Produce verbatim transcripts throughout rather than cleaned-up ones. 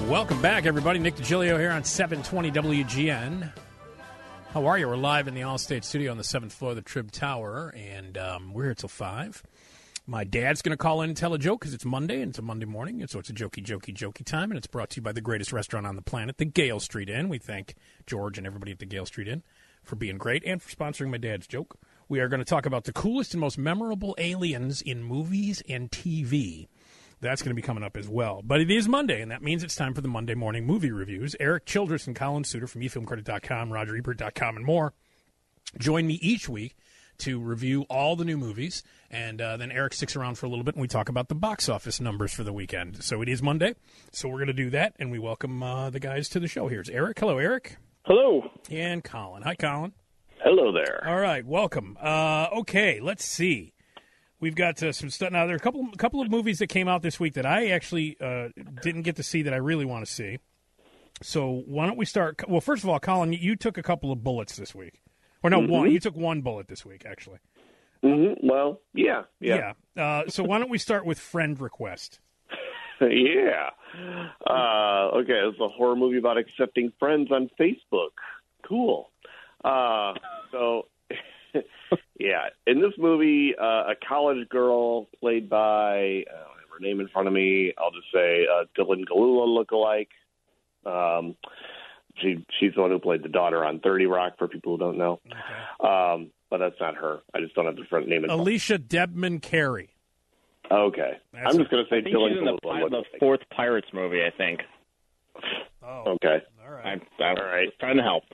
Welcome back, everybody. Nick DiGilio here on seven twenty W G N. How are you? We're live in the Allstate studio on the seventh floor of the Trib Tower, and um, we're here till five. My dad's going to call in and tell a joke because it's Monday, and it's a Monday morning, and so it's a jokey, jokey, jokey time, and it's brought to you by the greatest restaurant on the planet, the Gale Street Inn. We thank George and everybody at the Gale Street Inn for being great and for sponsoring my dad's joke. We are going to talk about the coolest and most memorable aliens in movies and T V. That's going to be coming up as well. But it is Monday, and that means it's time for the Monday morning movie reviews. Eric Childress and Colin Suter from e film credit dot com, Roger Ebert dot com, and more join me each week to review all the new movies. And uh, then Eric sticks around for a little bit, and we talk about the box office numbers for the weekend. So it is Monday, so we're going to do that, and we welcome uh, the guys to the show. Here's Eric. Hello, Eric. Hello. And Colin. Hi, Colin. Hello there. All right, welcome. Uh, okay, let's see. We've got uh, some stuff. Now, there are a couple, a couple of movies that came out this week that I actually uh, didn't get to see that I really want to see. So why don't we start? Well, first of all, Colin, you took a couple of bullets this week. Or no, mm-hmm. one. You took one bullet this week, actually. Mm-hmm. Well, yeah. Yeah. yeah. Uh, so why don't we start with Friend Request? yeah. Uh, okay, it's a horror movie about accepting friends on Facebook. Cool. Uh, so... yeah, in this movie, uh, a college girl played by, I don't have her name in front of me, I'll just say uh, Dylan Galula lookalike. Um, she she's the one who played the daughter on thirty Rock, for people who don't know. Okay. Um, but that's not her. I just don't have the front name in front. Alicia Debman Carey. Okay. That's I'm just going to say I think Dylan she's in the, Galula. the fourth Pirates movie, I think. Oh, okay. All right. I'm, I'm All right. just trying to help.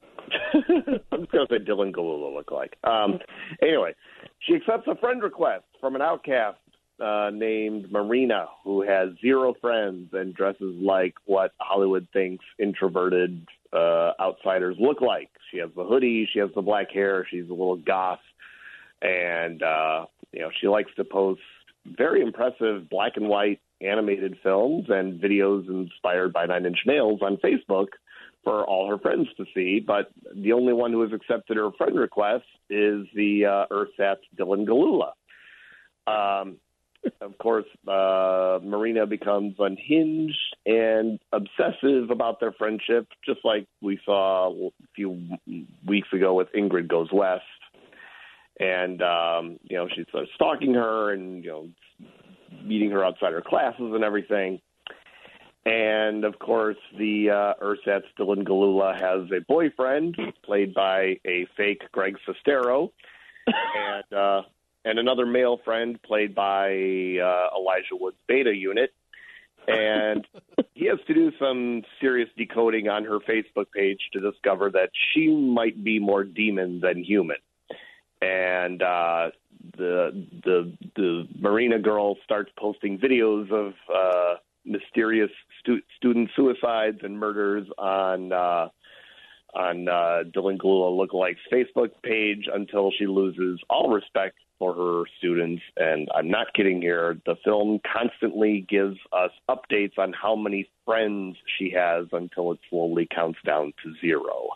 I'm just going to say Dylan Galula look like. Um, anyway, she accepts a friend request from an outcast uh, named Marina, who has zero friends and dresses like what Hollywood thinks introverted uh, outsiders look like. She has the hoodie, she has the black hair, she's a little goth, and uh, you know she likes to post very impressive black and white animated films and videos inspired by Nine Inch Nails on Facebook for all her friends to see, but the only one who has accepted her friend request is the uh, ersatz Dylan Galula. Um, of course, uh, Marina becomes unhinged and obsessive about their friendship, just like we saw a few weeks ago with Ingrid Goes West. And, um, you know, she starts stalking her and, you know, meeting her outside her classes and everything. And, of course, the uh, ersatz Dylan Galula has a boyfriend played by a fake Greg Sestero and uh, and another male friend played by uh, Elijah Wood's Beta Unit. And he has to do some serious decoding on her Facebook page to discover that she might be more demon than human. And uh, the, the, the Marina girl starts posting videos of uh, mysterious stu- student suicides and murders on uh, on uh, Dylan Galula lookalike's Facebook page until she loses all respect for her students. And I'm not kidding here. The film constantly gives us updates on how many friends she has until it slowly counts down to zero.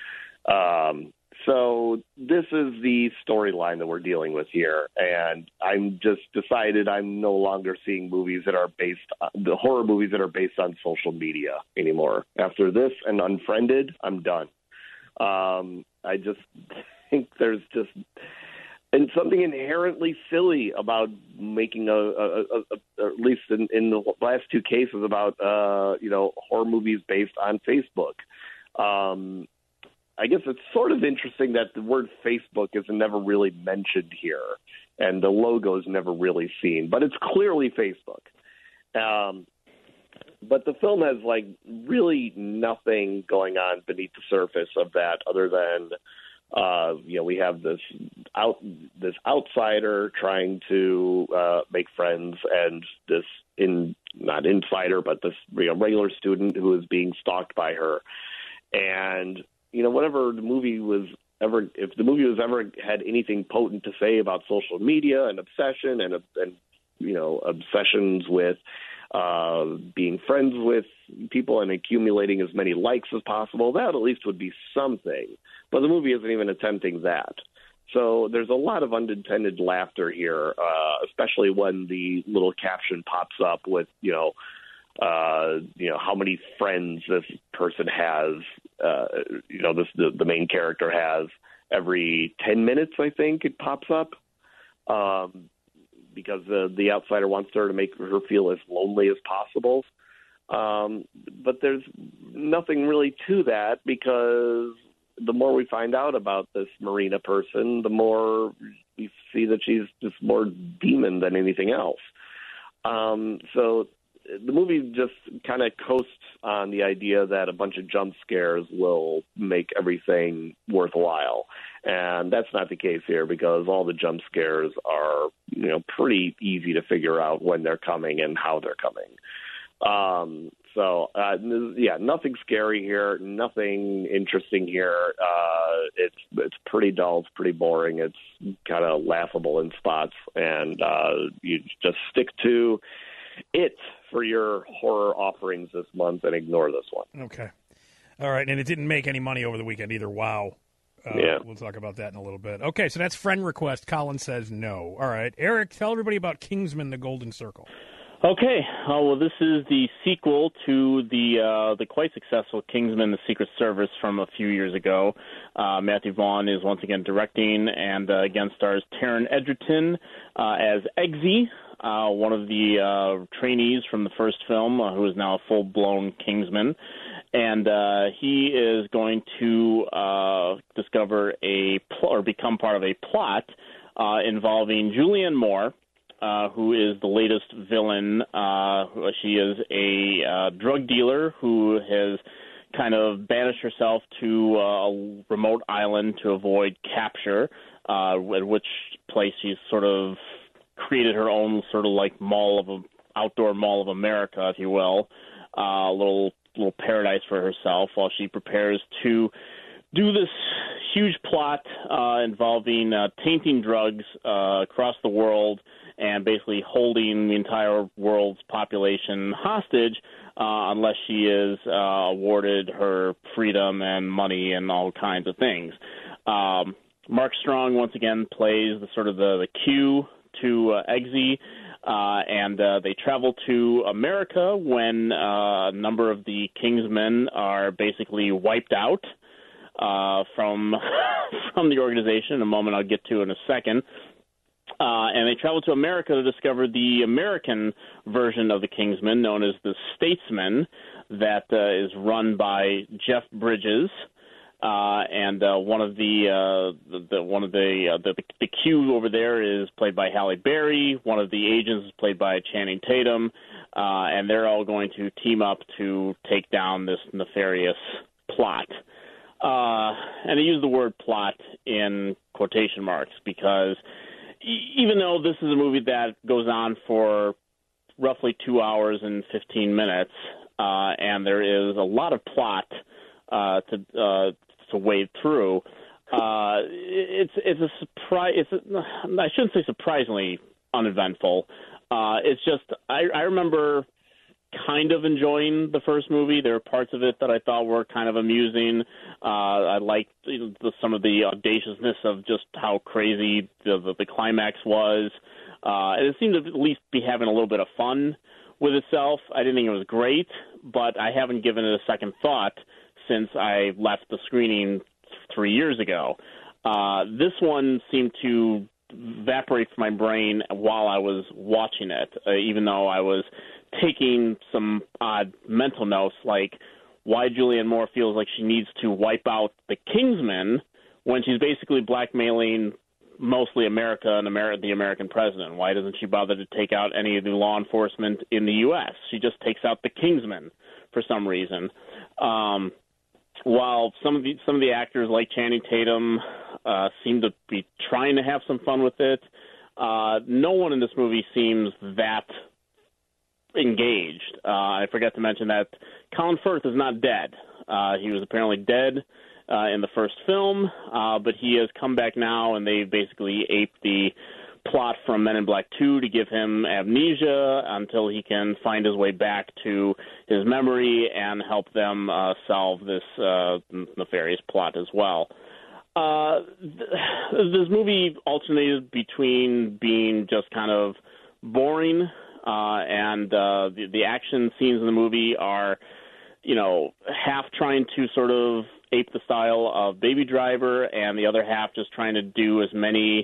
Um, So this is the storyline that we're dealing with here, and I'm just decided I'm no longer seeing movies that are based on, the horror movies that are based on social media anymore. After this and Unfriended, I'm done. Um, I just think there's just and something inherently silly about making a, a, a, a at least in, in the last two cases about uh, you know horror movies based on Facebook. Um, I guess it's sort of interesting that the word Facebook is never really mentioned here, and the logo is never really seen, but it's clearly Facebook. Um, but the film has like really nothing going on beneath the surface of that, other than uh, you know we have this out this outsider trying to uh, make friends, and this in not insider, but this you know, regular student who is being stalked by her, and you know, whatever the movie was ever, if the movie was ever had anything potent to say about social media and obsession and, and you know, obsessions with uh, being friends with people and accumulating as many likes as possible, that at least would be something. But the movie isn't even attempting that. So there's a lot of unintended laughter here, uh, especially when the little caption pops up with, you know, uh, you know, how many friends this person has, uh, you know, this the, the main character has. Every ten minutes, I think, it pops up um, because the, the outsider wants her to make her feel as lonely as possible. Um, but there's nothing really to that, because the more we find out about this Marina person, the more we see that she's just more demon than anything else. Um, so the movie just kind of coasts on the idea that a bunch of jump scares will make everything worthwhile. And that's not the case here, because all the jump scares are, you know, pretty easy to figure out when they're coming and how they're coming. Um, so, uh, yeah, nothing scary here, nothing interesting here. Uh, it's, it's pretty dull. It's pretty boring. It's kind of laughable in spots, and, uh, you just stick to it for your horror offerings this month and ignore this one. Okay. All right. And it didn't make any money over the weekend either. Wow. Uh, yeah. We'll talk about that in a little bit. Okay. So that's friend request. Colin says no. All right. Eric, tell everybody about Kingsman: The Golden Circle. Okay, uh, well, this is the sequel to the uh, the quite successful Kingsman: The Secret Service from a few years ago. Uh, Matthew Vaughn is once again directing, and uh, again stars Taron Egerton uh, as Eggsy, uh, one of the uh, trainees from the first film, uh, who is now a full-blown Kingsman. And uh, he is going to uh, discover a pl- or become part of a plot uh, involving Julianne Moore, Uh, who is the latest villain. Uh, she is a uh, drug dealer who has kind of banished herself to uh, a remote island to avoid capture, uh, at which place she's sort of created her own sort of like mall of a, outdoor mall of America, if you will, uh, a little little paradise for herself while she prepares to do this huge plot uh, involving uh, tainting drugs uh, across the world and basically holding the entire world's population hostage uh, unless she is uh, awarded her freedom and money and all kinds of things. Um, Mark Strong, once again, plays the sort of the, the Q to uh, Eggsy, uh, and uh, they travel to America when uh, a number of the Kingsmen are basically wiped out uh, from from the organization, a moment I'll get to in a second. Uh, and they travel to America to discover the American version of the Kingsmen, known as the Statesman, that uh, is run by Jeff Bridges. Uh, and uh, one of the, uh, the, the one of the, uh, the the Q over there is played by Halle Berry. One of the agents is played by Channing Tatum, uh, and they're all going to team up to take down this nefarious plot. Uh, and I use the word plot in quotation marks because even though this is a movie that goes on for roughly two hours and fifteen minutes, uh, and there is a lot of plot uh, to uh, to wade through, uh, it's it's a surprise. It's a, I shouldn't say surprisingly uneventful. Uh, it's just I, I remember kind of enjoying the first movie. There were parts of it that I thought were kind of amusing. Uh, I liked you know, the, some of the audaciousness of just how crazy the, the, the climax was. Uh, and it seemed to at least be having a little bit of fun with itself. I didn't think it was great, but I haven't given it a second thought since I left the screening three years ago. Uh, this one seemed to evaporate from my brain while I was watching it, uh, even though I was taking some odd mental notes, like why Julianne Moore feels like she needs to wipe out the Kingsmen when she's basically blackmailing mostly America and Ameri- the American president. Why doesn't she bother to take out any of the law enforcement in the U S? She just takes out the Kingsmen for some reason. Um, while some of the some of the actors like Channing Tatum uh, seem to be trying to have some fun with it, uh, no one in this movie seems that engaged. Uh, I forgot to mention that Colin Firth is not dead. Uh, he was apparently dead uh, in the first film, uh, but he has come back now, and they basically aped the plot from Men in Black two to give him amnesia until he can find his way back to his memory and help them uh, solve this uh, nefarious plot as well. Uh, th- this movie alternated between being just kind of boring uh, and uh, the, the action scenes in the movie are, you know, half trying to sort of ape the style of Baby Driver, and the other half just trying to do as many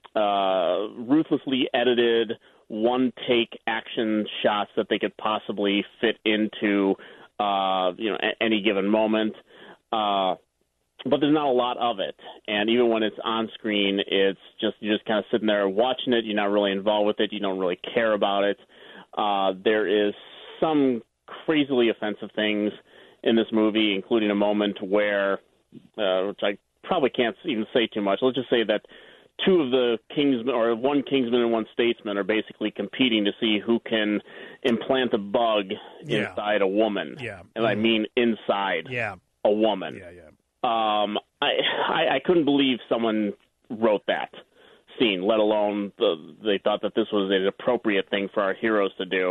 uh, ruthlessly edited one-take action shots that they could possibly fit into, uh, you know, a- any given moment. Uh, but there's not a lot of it, and even when it's on screen, it's just you're just kind of sitting there watching it. You're not really involved with it. You don't really care about it. Uh, there is some crazily offensive things in this movie, including a moment where, uh, which I probably can't even say too much. Let's just say that two of the Kingsmen, or one Kingsman and one Statesman, are basically competing to see who can implant a bug Yeah. inside a woman. Yeah. And I mean inside Yeah. a woman. Yeah, yeah. Um, I, I I couldn't believe someone wrote that scene, let alone the, they thought that this was an appropriate thing for our heroes to do.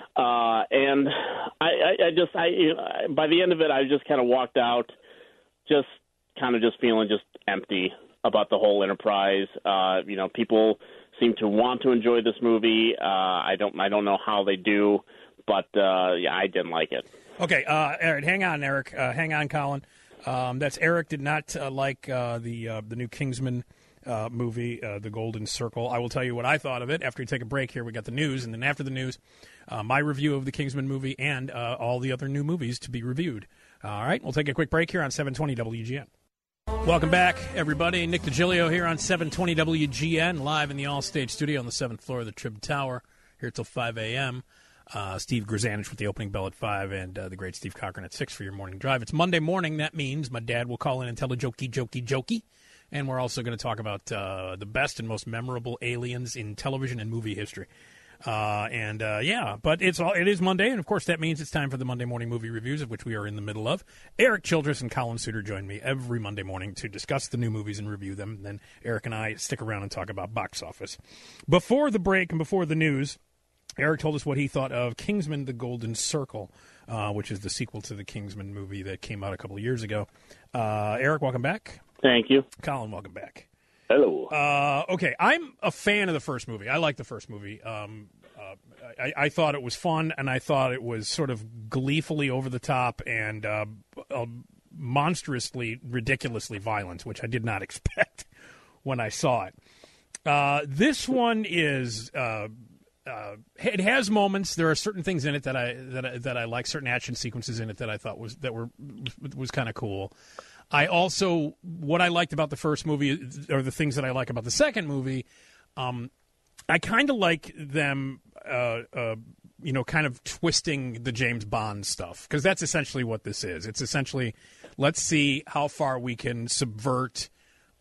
Uh, and I, I, I just, I by the end of it, I just kind of walked out, just kind of just feeling just empty about the whole enterprise. Uh, you know, people seem to want to enjoy this movie. Uh, I don't, I don't know how they do, but uh, yeah, I didn't like it. Okay, uh, Eric, hang on, Eric. Uh, hang on, Colin. Um, that's Eric did not uh, like uh, the uh, the new Kingsman uh, movie, uh, The Golden Circle. I will tell you what I thought of it after we take a break here. We got the news, and then after the news, uh, my review of the Kingsman movie and uh, all the other new movies to be reviewed. All right, we'll take a quick break here on seven twenty W G N. Welcome back, everybody. Nick DiGilio here on seven twenty W G N, live in the All-Stage studio on the seventh floor of the Trib Tower, here till five a.m. Uh, Steve Grzanich with the opening bell at five, and uh, the great Steve Cochran at six for your morning drive. It's Monday morning. That means my dad will call in and tell a jokey, jokey, jokey. And we're also going to talk about uh, the best and most memorable aliens in television and movie history. Uh, and, uh, yeah, but it's all, it is Monday, and, of course, that means it's time for the Monday morning movie reviews, of which we are in the middle of. Eric Childress and Colin Suter join me every Monday morning to discuss the new movies and review them. And then Eric and I stick around and talk about box office. Before the break and before the news, Eric told us what he thought of Kingsman: The Golden Circle, uh, which is the sequel to the Kingsman movie that came out a couple of years ago. Uh, Eric, welcome back. Thank you. Colin, welcome back. Hello. Uh, okay, I'm a fan of the first movie. I like the first movie. Um, uh, I, I thought it was fun, and I thought it was sort of gleefully over the top and uh, uh, monstrously, ridiculously violent, which I did not expect when I saw it. Uh, this one is... Uh, Uh, it has moments. There are certain things in it that I that I, that I like. Certain action sequences in it that I thought was that were was, was kind of cool. I also what I liked about the first movie are the things that I like about the second movie. Um, I kind of like them, uh, uh, you know, kind of twisting the James Bond stuff, because that's essentially what this is. It's essentially let's see how far we can subvert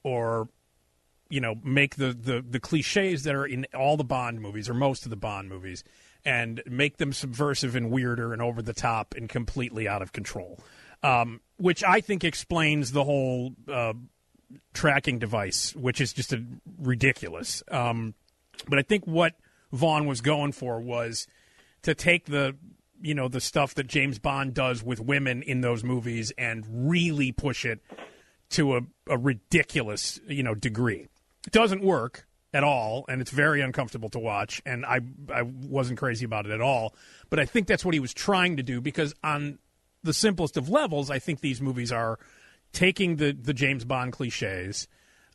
or you know, make the, the, the cliches that are in all the Bond movies, or most of the Bond movies, and make them subversive and weirder and over the top and completely out of control, um, which I think explains the whole uh, tracking device, which is just a, ridiculous. Um, but I think what Vaughn was going for was to take the, you know, the stuff that James Bond does with women in those movies and really push it to a, a ridiculous, you know, degree. It doesn't work at all, and it's very uncomfortable to watch, and I I wasn't crazy about it at all. But I think that's what he was trying to do, because on the simplest of levels, I think these movies are taking the, the James Bond cliches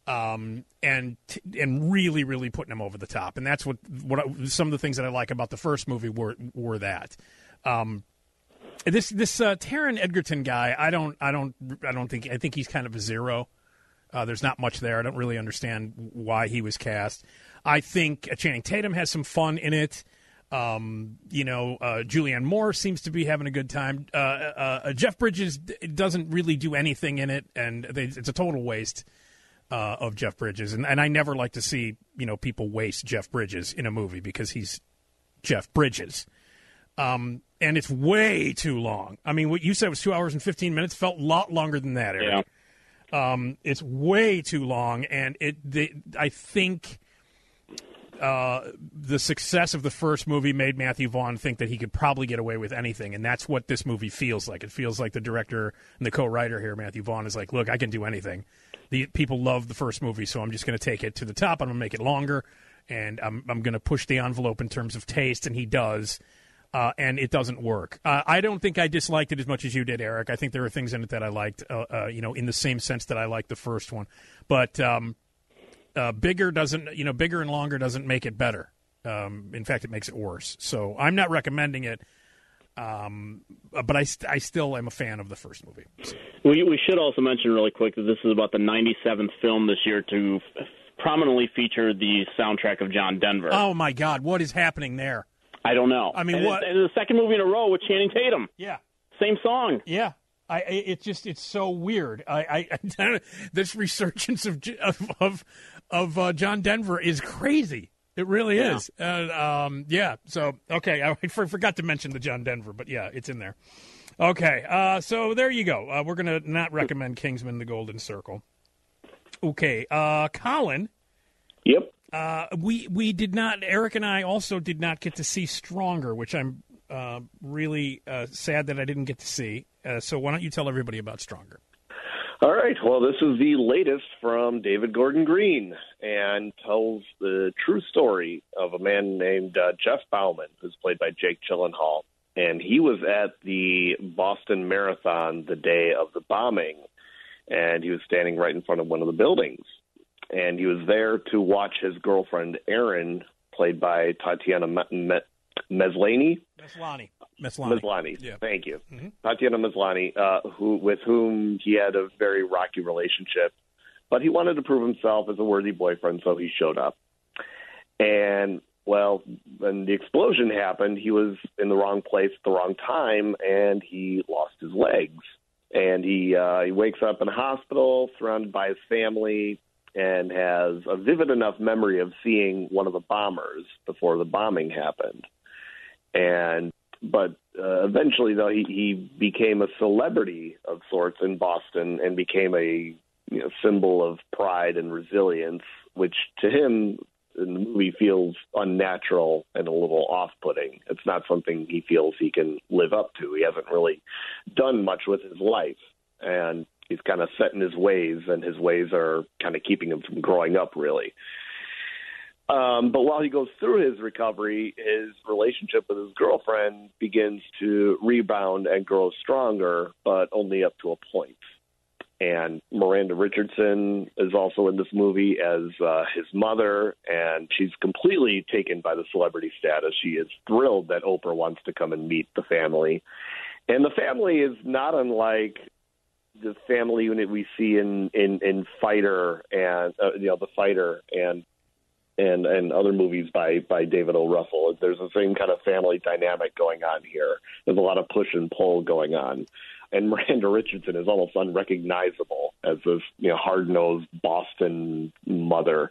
um, and t- and really, really putting them over the top. And that's what, what I, some of the things that I like about the first movie were were that. Um, this this uh, Taron Egerton guy, I don't I don't I don't think I think he's kind of a zero. Uh, there's not much there. I don't really understand why he was cast. I think uh, Channing Tatum has some fun in it. Um, you know, uh, Julianne Moore seems to be having a good time. Uh, uh, uh, Jeff Bridges d- doesn't really do anything in it, and they, it's a total waste uh, of Jeff Bridges. And, and I never like to see, you know, people waste Jeff Bridges in a movie because he's Jeff Bridges. Um, and it's way too long. I mean, what you said was two hours and fifteen minutes. Felt a lot longer than that, Eric. Yeah. Um, it's way too long, and it. They, I think uh, the success of the first movie made Matthew Vaughn think that he could probably get away with anything, and that's what this movie feels like. It feels like the director and the co-writer here, Matthew Vaughn, is like, look, I can do anything. The people love the first movie, so I'm just going to take it to the top. I'm going to make it longer, and I'm I'm going to push the envelope in terms of taste, and he does. Uh, and it doesn't work. Uh, I don't think I disliked it as much as you did, Eric. I think there are things in it that I liked, uh, uh, you know, in the same sense that I liked the first one. But um, uh, bigger doesn't, you know, bigger and longer doesn't make it better. Um, in fact, it makes it worse. So I'm not recommending it. Um, but I, st- I still am a fan of the first movie. So. We, we should also mention really quick that this is about the ninety-seventh film this year to f- prominently feature the soundtrack of John Denver. Oh, my God. What is happening there? I don't know. I mean, and what? It's, and the second movie in a row with Channing Tatum. Yeah. Same song. Yeah. I, it's just it's so weird. I, I this resurgence of of of, of uh, John Denver is crazy. It really yeah. is. Uh, um, yeah. So okay, I forgot to mention the John Denver, but yeah, it's in there. Okay. Uh, so there you go. Uh, we're gonna not recommend Kingsman: The Golden Circle. Okay. Uh, Colin. Yep. Uh, we we did not. Eric and I also did not get to see Stronger, which I'm uh, really uh, sad that I didn't get to see. Uh, so why don't you tell everybody about Stronger? All right. Well, this is the latest from David Gordon Green and tells the true story of a man named uh, Jeff Bauman, who's played by Jake Gyllenhaal. And he was at the Boston Marathon the day of the bombing, and he was standing right in front of one of the buildings. And he was there to watch his girlfriend, Erin, played by Tatiana Me- Me- Maslany. Maslany. Maslany. Maslany. Yeah. Thank you. Mm-hmm. Tatiana Maslany, uh, who, with whom he had a very rocky relationship. But he wanted to prove himself as a worthy boyfriend, so he showed up. And, well, when the explosion happened, he was in the wrong place at the wrong time, and he lost his legs. And he uh, he wakes up in a hospital, surrounded by his family, and has a vivid enough memory of seeing one of the bombers before the bombing happened. And but uh, eventually, though, he, he became a celebrity of sorts in Boston and became a you know, symbol of pride and resilience, which to him in the movie feels unnatural and a little off-putting. It's not something he feels he can live up to. He hasn't really done much with his life. And he's kind of set in his ways, and his ways are kind of keeping him from growing up, really. Um, but while he goes through his recovery, his relationship with his girlfriend begins to rebound and grow stronger, but only up to a point. And Miranda Richardson is also in this movie as uh, his mother, and she's completely taken by the celebrity status. She is thrilled that Oprah wants to come and meet the family. And the family is not unlike the family unit we see in, in, in Fighter and, uh, you know, The Fighter and and and other movies by, by David O. Russell. There's the same kind of family dynamic going on here. There's a lot of push and pull going on. And Miranda Richardson is almost unrecognizable as this, you know, hard-nosed Boston mother.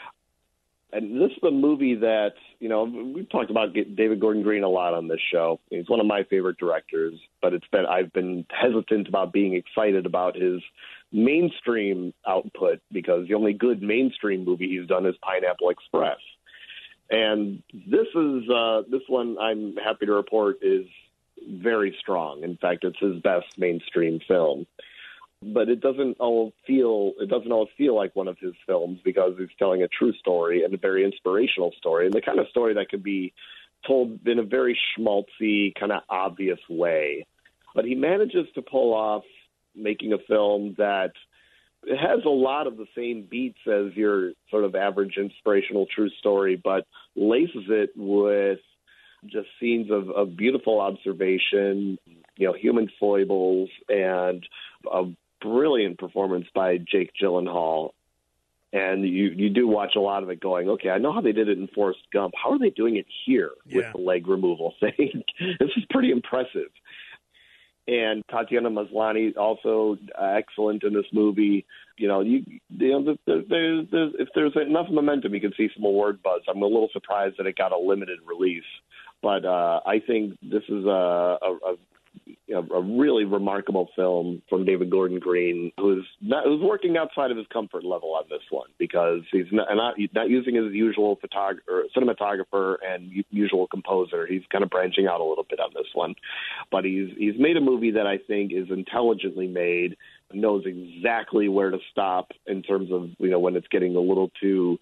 And this is a movie that, you know, we've talked about David Gordon Green a lot on this show. He's one of my favorite directors, but it's been I've been hesitant about being excited about his mainstream output because the only good mainstream movie he's done is Pineapple Express. And this is uh, this one I'm happy to report is very strong. In fact, it's his best mainstream film. But it doesn't all feel it doesn't always feel like one of his films because he's telling a true story and a very inspirational story, and the kind of story that could be told in a very schmaltzy, kind of obvious way. But he manages to pull off making a film that it has a lot of the same beats as your sort of average inspirational true story, but laces it with just scenes of, of beautiful observation, you know, human foibles, and a brilliant performance by Jake Gyllenhaal. And you, you do watch a lot of it going, okay, I know how they did it in Forrest Gump. How are they doing it here with yeah. the leg removal thing? This is pretty impressive. And Tatiana Maslany also uh, excellent in this movie. You know, you, you know, there, there, there, if there's enough momentum, you can see some award buzz. I'm a little surprised that it got a limited release, but uh, I think this is a, a, a You know, a really remarkable film from David Gordon Green, who's not who's working outside of his comfort level on this one because he's not not, not using his usual photog- or cinematographer and usual composer. He's kind of branching out a little bit on this one, but he's he's made a movie that I think is intelligently made, knows exactly where to stop in terms of you know when it's getting a little too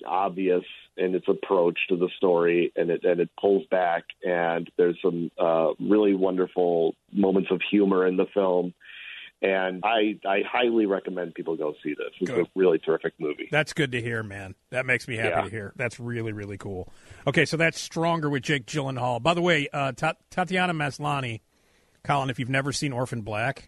obvious in its approach to the story, and it and it pulls back, and there's some uh, really wonderful moments of humor in the film. And I, I highly recommend people go see this. It's good. A really terrific movie. That's good to hear, man. That makes me happy yeah. to hear. That's really, really cool. Okay, so that's Stronger with Jake Gyllenhaal. By the way, uh, Ta- Tatiana Maslany, Colin, if you've never seen Orphan Black.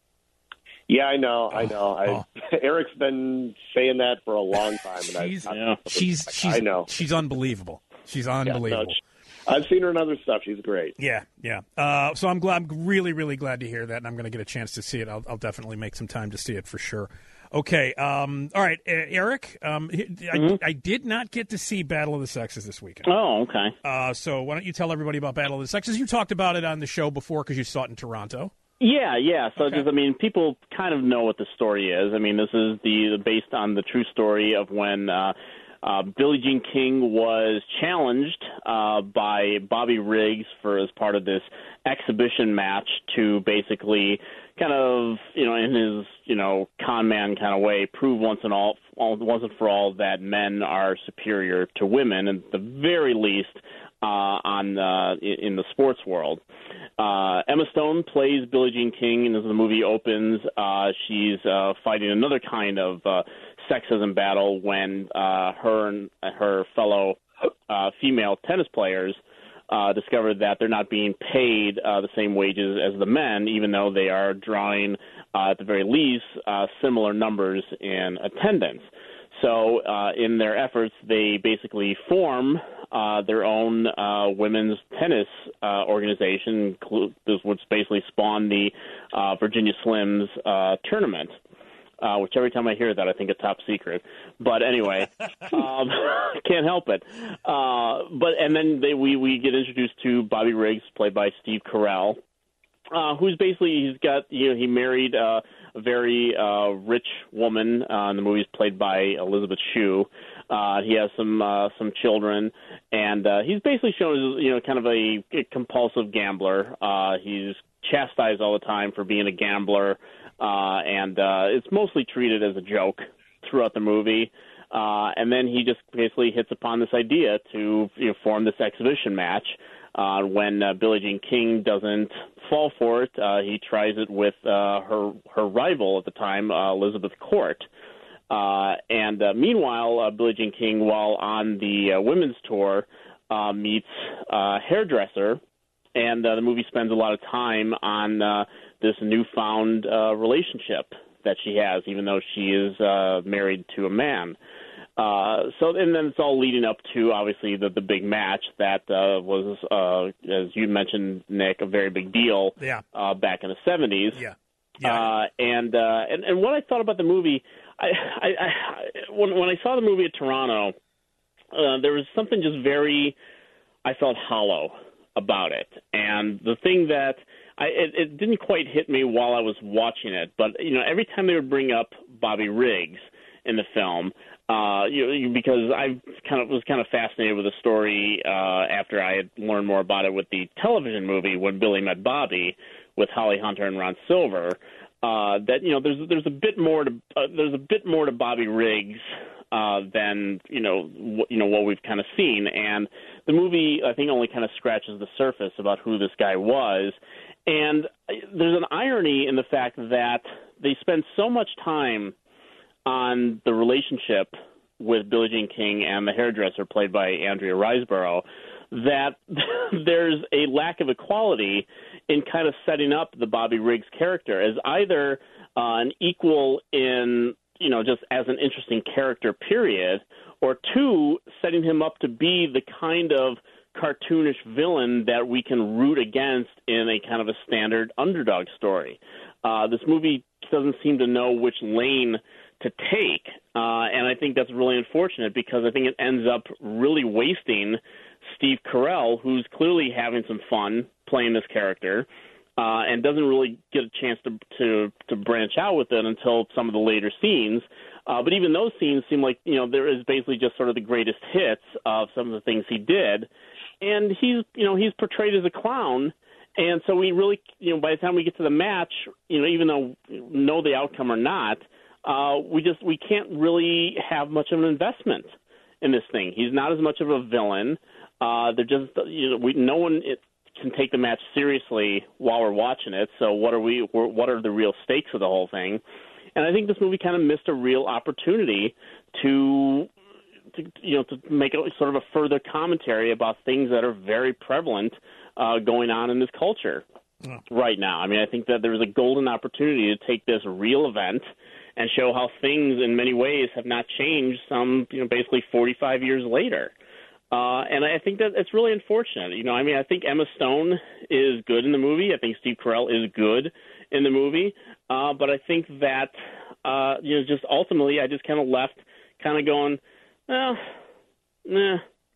Yeah, I know, I know. I, oh. Eric's been saying that for a long time. And she's, I, yeah. she's, like, she's, I know. She's unbelievable. She's unbelievable. Yeah, no, she, I've seen her in other stuff. She's great. Yeah, yeah. Uh, so I'm glad, I'm really, really glad to hear that, and I'm going to get a chance to see it. I'll, I'll definitely make some time to see it for sure. Okay, um, all right, uh, Eric. Um, I, mm-hmm. I did not get to see Battle of the Sexes this weekend. Oh, okay. Uh, so why don't you tell everybody about Battle of the Sexes? You talked about it on the show before because you saw it in Toronto. Yeah, yeah. So, okay. just, I mean, people kind of know what the story is. I mean, this is the based on the true story of when uh, uh, Billie Jean King was challenged uh, by Bobby Riggs for as part of this exhibition match to basically kind of, you know, in his, you know, con man kind of way, prove once and all, all once and for all that men are superior to women, at the very least, uh, on uh, in the sports world. Uh, Emma Stone plays Billie Jean King, and as the movie opens, uh, she's uh, fighting another kind of uh, sexism battle when uh, her and her fellow uh, female tennis players uh, discover that they're not being paid uh, the same wages as the men, even though they are drawing, uh, at the very least, uh, similar numbers in attendance. So uh, in their efforts, they basically form uh, their own uh, women's tennis uh, organization, which basically spawned the uh, Virginia Slims uh, tournament, uh, which every time I hear that, I think it's top secret. But anyway, um, can't help it. Uh, but and then they, we, we get introduced to Bobby Riggs, played by Steve Carell, uh, who's basically, he's got, you know, he married uh, a very uh, rich woman. Uh, in the movie's played by Elizabeth Shue. Uh, he has some uh, some children, and uh, he's basically shown as, you know, kind of a, a compulsive gambler. Uh, he's chastised all the time for being a gambler, uh, and uh, it's mostly treated as a joke throughout the movie. Uh, and then he just basically hits upon this idea to, you know, form this exhibition match. Uh, when uh, Billie Jean King doesn't fall for it, uh, he tries it with uh, her her rival at the time, uh, Elizabeth Court. Uh, and uh, meanwhile, uh, Billie Jean King, while on the uh, women's tour, uh, meets a hairdresser, and uh, the movie spends a lot of time on uh, this newfound uh, relationship that she has, even though she is uh, married to a man. Uh, so, and then it's all leading up to, obviously, the, the big match that uh, was, uh, as you mentioned, Nick, a very big deal yeah. uh, back in the seventies. Yeah. Yeah. Uh, and, uh, and and what I thought about the movie, I, I, I when when I saw the movie at Toronto, uh, there was something just very, I felt hollow about it. And the thing that I it, it didn't quite hit me while I was watching it, but you know, every time they would bring up Bobby Riggs in the film, uh, you know, because I kind of was kind of fascinated with the story uh, after I had learned more about it with the television movie When Billy Met Bobby, with Holly Hunter and Ron Silver, uh, that you know there's there's a bit more to uh, there's a bit more to Bobby Riggs uh, than you know w- you know what we've kind of seen, and the movie I think only kind of scratches the surface about who this guy was, and there's an irony in the fact that they spend so much time on the relationship with Billie Jean King and the hairdresser played by Andrea Riseborough, that there's a lack of equality in kind of setting up the Bobby Riggs character as either uh, an equal in, you know, just as an interesting character, period, or two, setting him up to be the kind of cartoonish villain that we can root against in a kind of a standard underdog story. Uh, this movie doesn't seem to know which lane to take, uh, and I think that's really unfortunate because I think it ends up really wasting Steve Carell, who's clearly having some fun playing this character, uh, and doesn't really get a chance to, to to branch out with it until some of the later scenes. Uh, but even those scenes seem like, you know, there is basically just sort of the greatest hits of some of the things he did. And he's, you know, he's portrayed as a clown. And so we really, you know, by the time we get to the match, you know, even though we know the outcome or not, uh, we just, we can't really have much of an investment in this thing. He's not as much of a villain. Uh, they're just, you know, we, no one it, can take the match seriously while we're watching it. So what are we? What are the real stakes of the whole thing? And I think this movie kind of missed a real opportunity to, to you know, to make a, sort of a further commentary about things that are very prevalent uh, going on in this culture oh. right now. I mean, I think that there was a golden opportunity to take this real event and show how things in many ways have not changed some, you know, basically forty-five years later. Uh, and I think that it's really unfortunate. You know, I mean, I think Emma Stone is good in the movie. I think Steve Carell is good in the movie. Uh, but I think that, uh, you know, just ultimately I just kind of left kind of going, well, nah,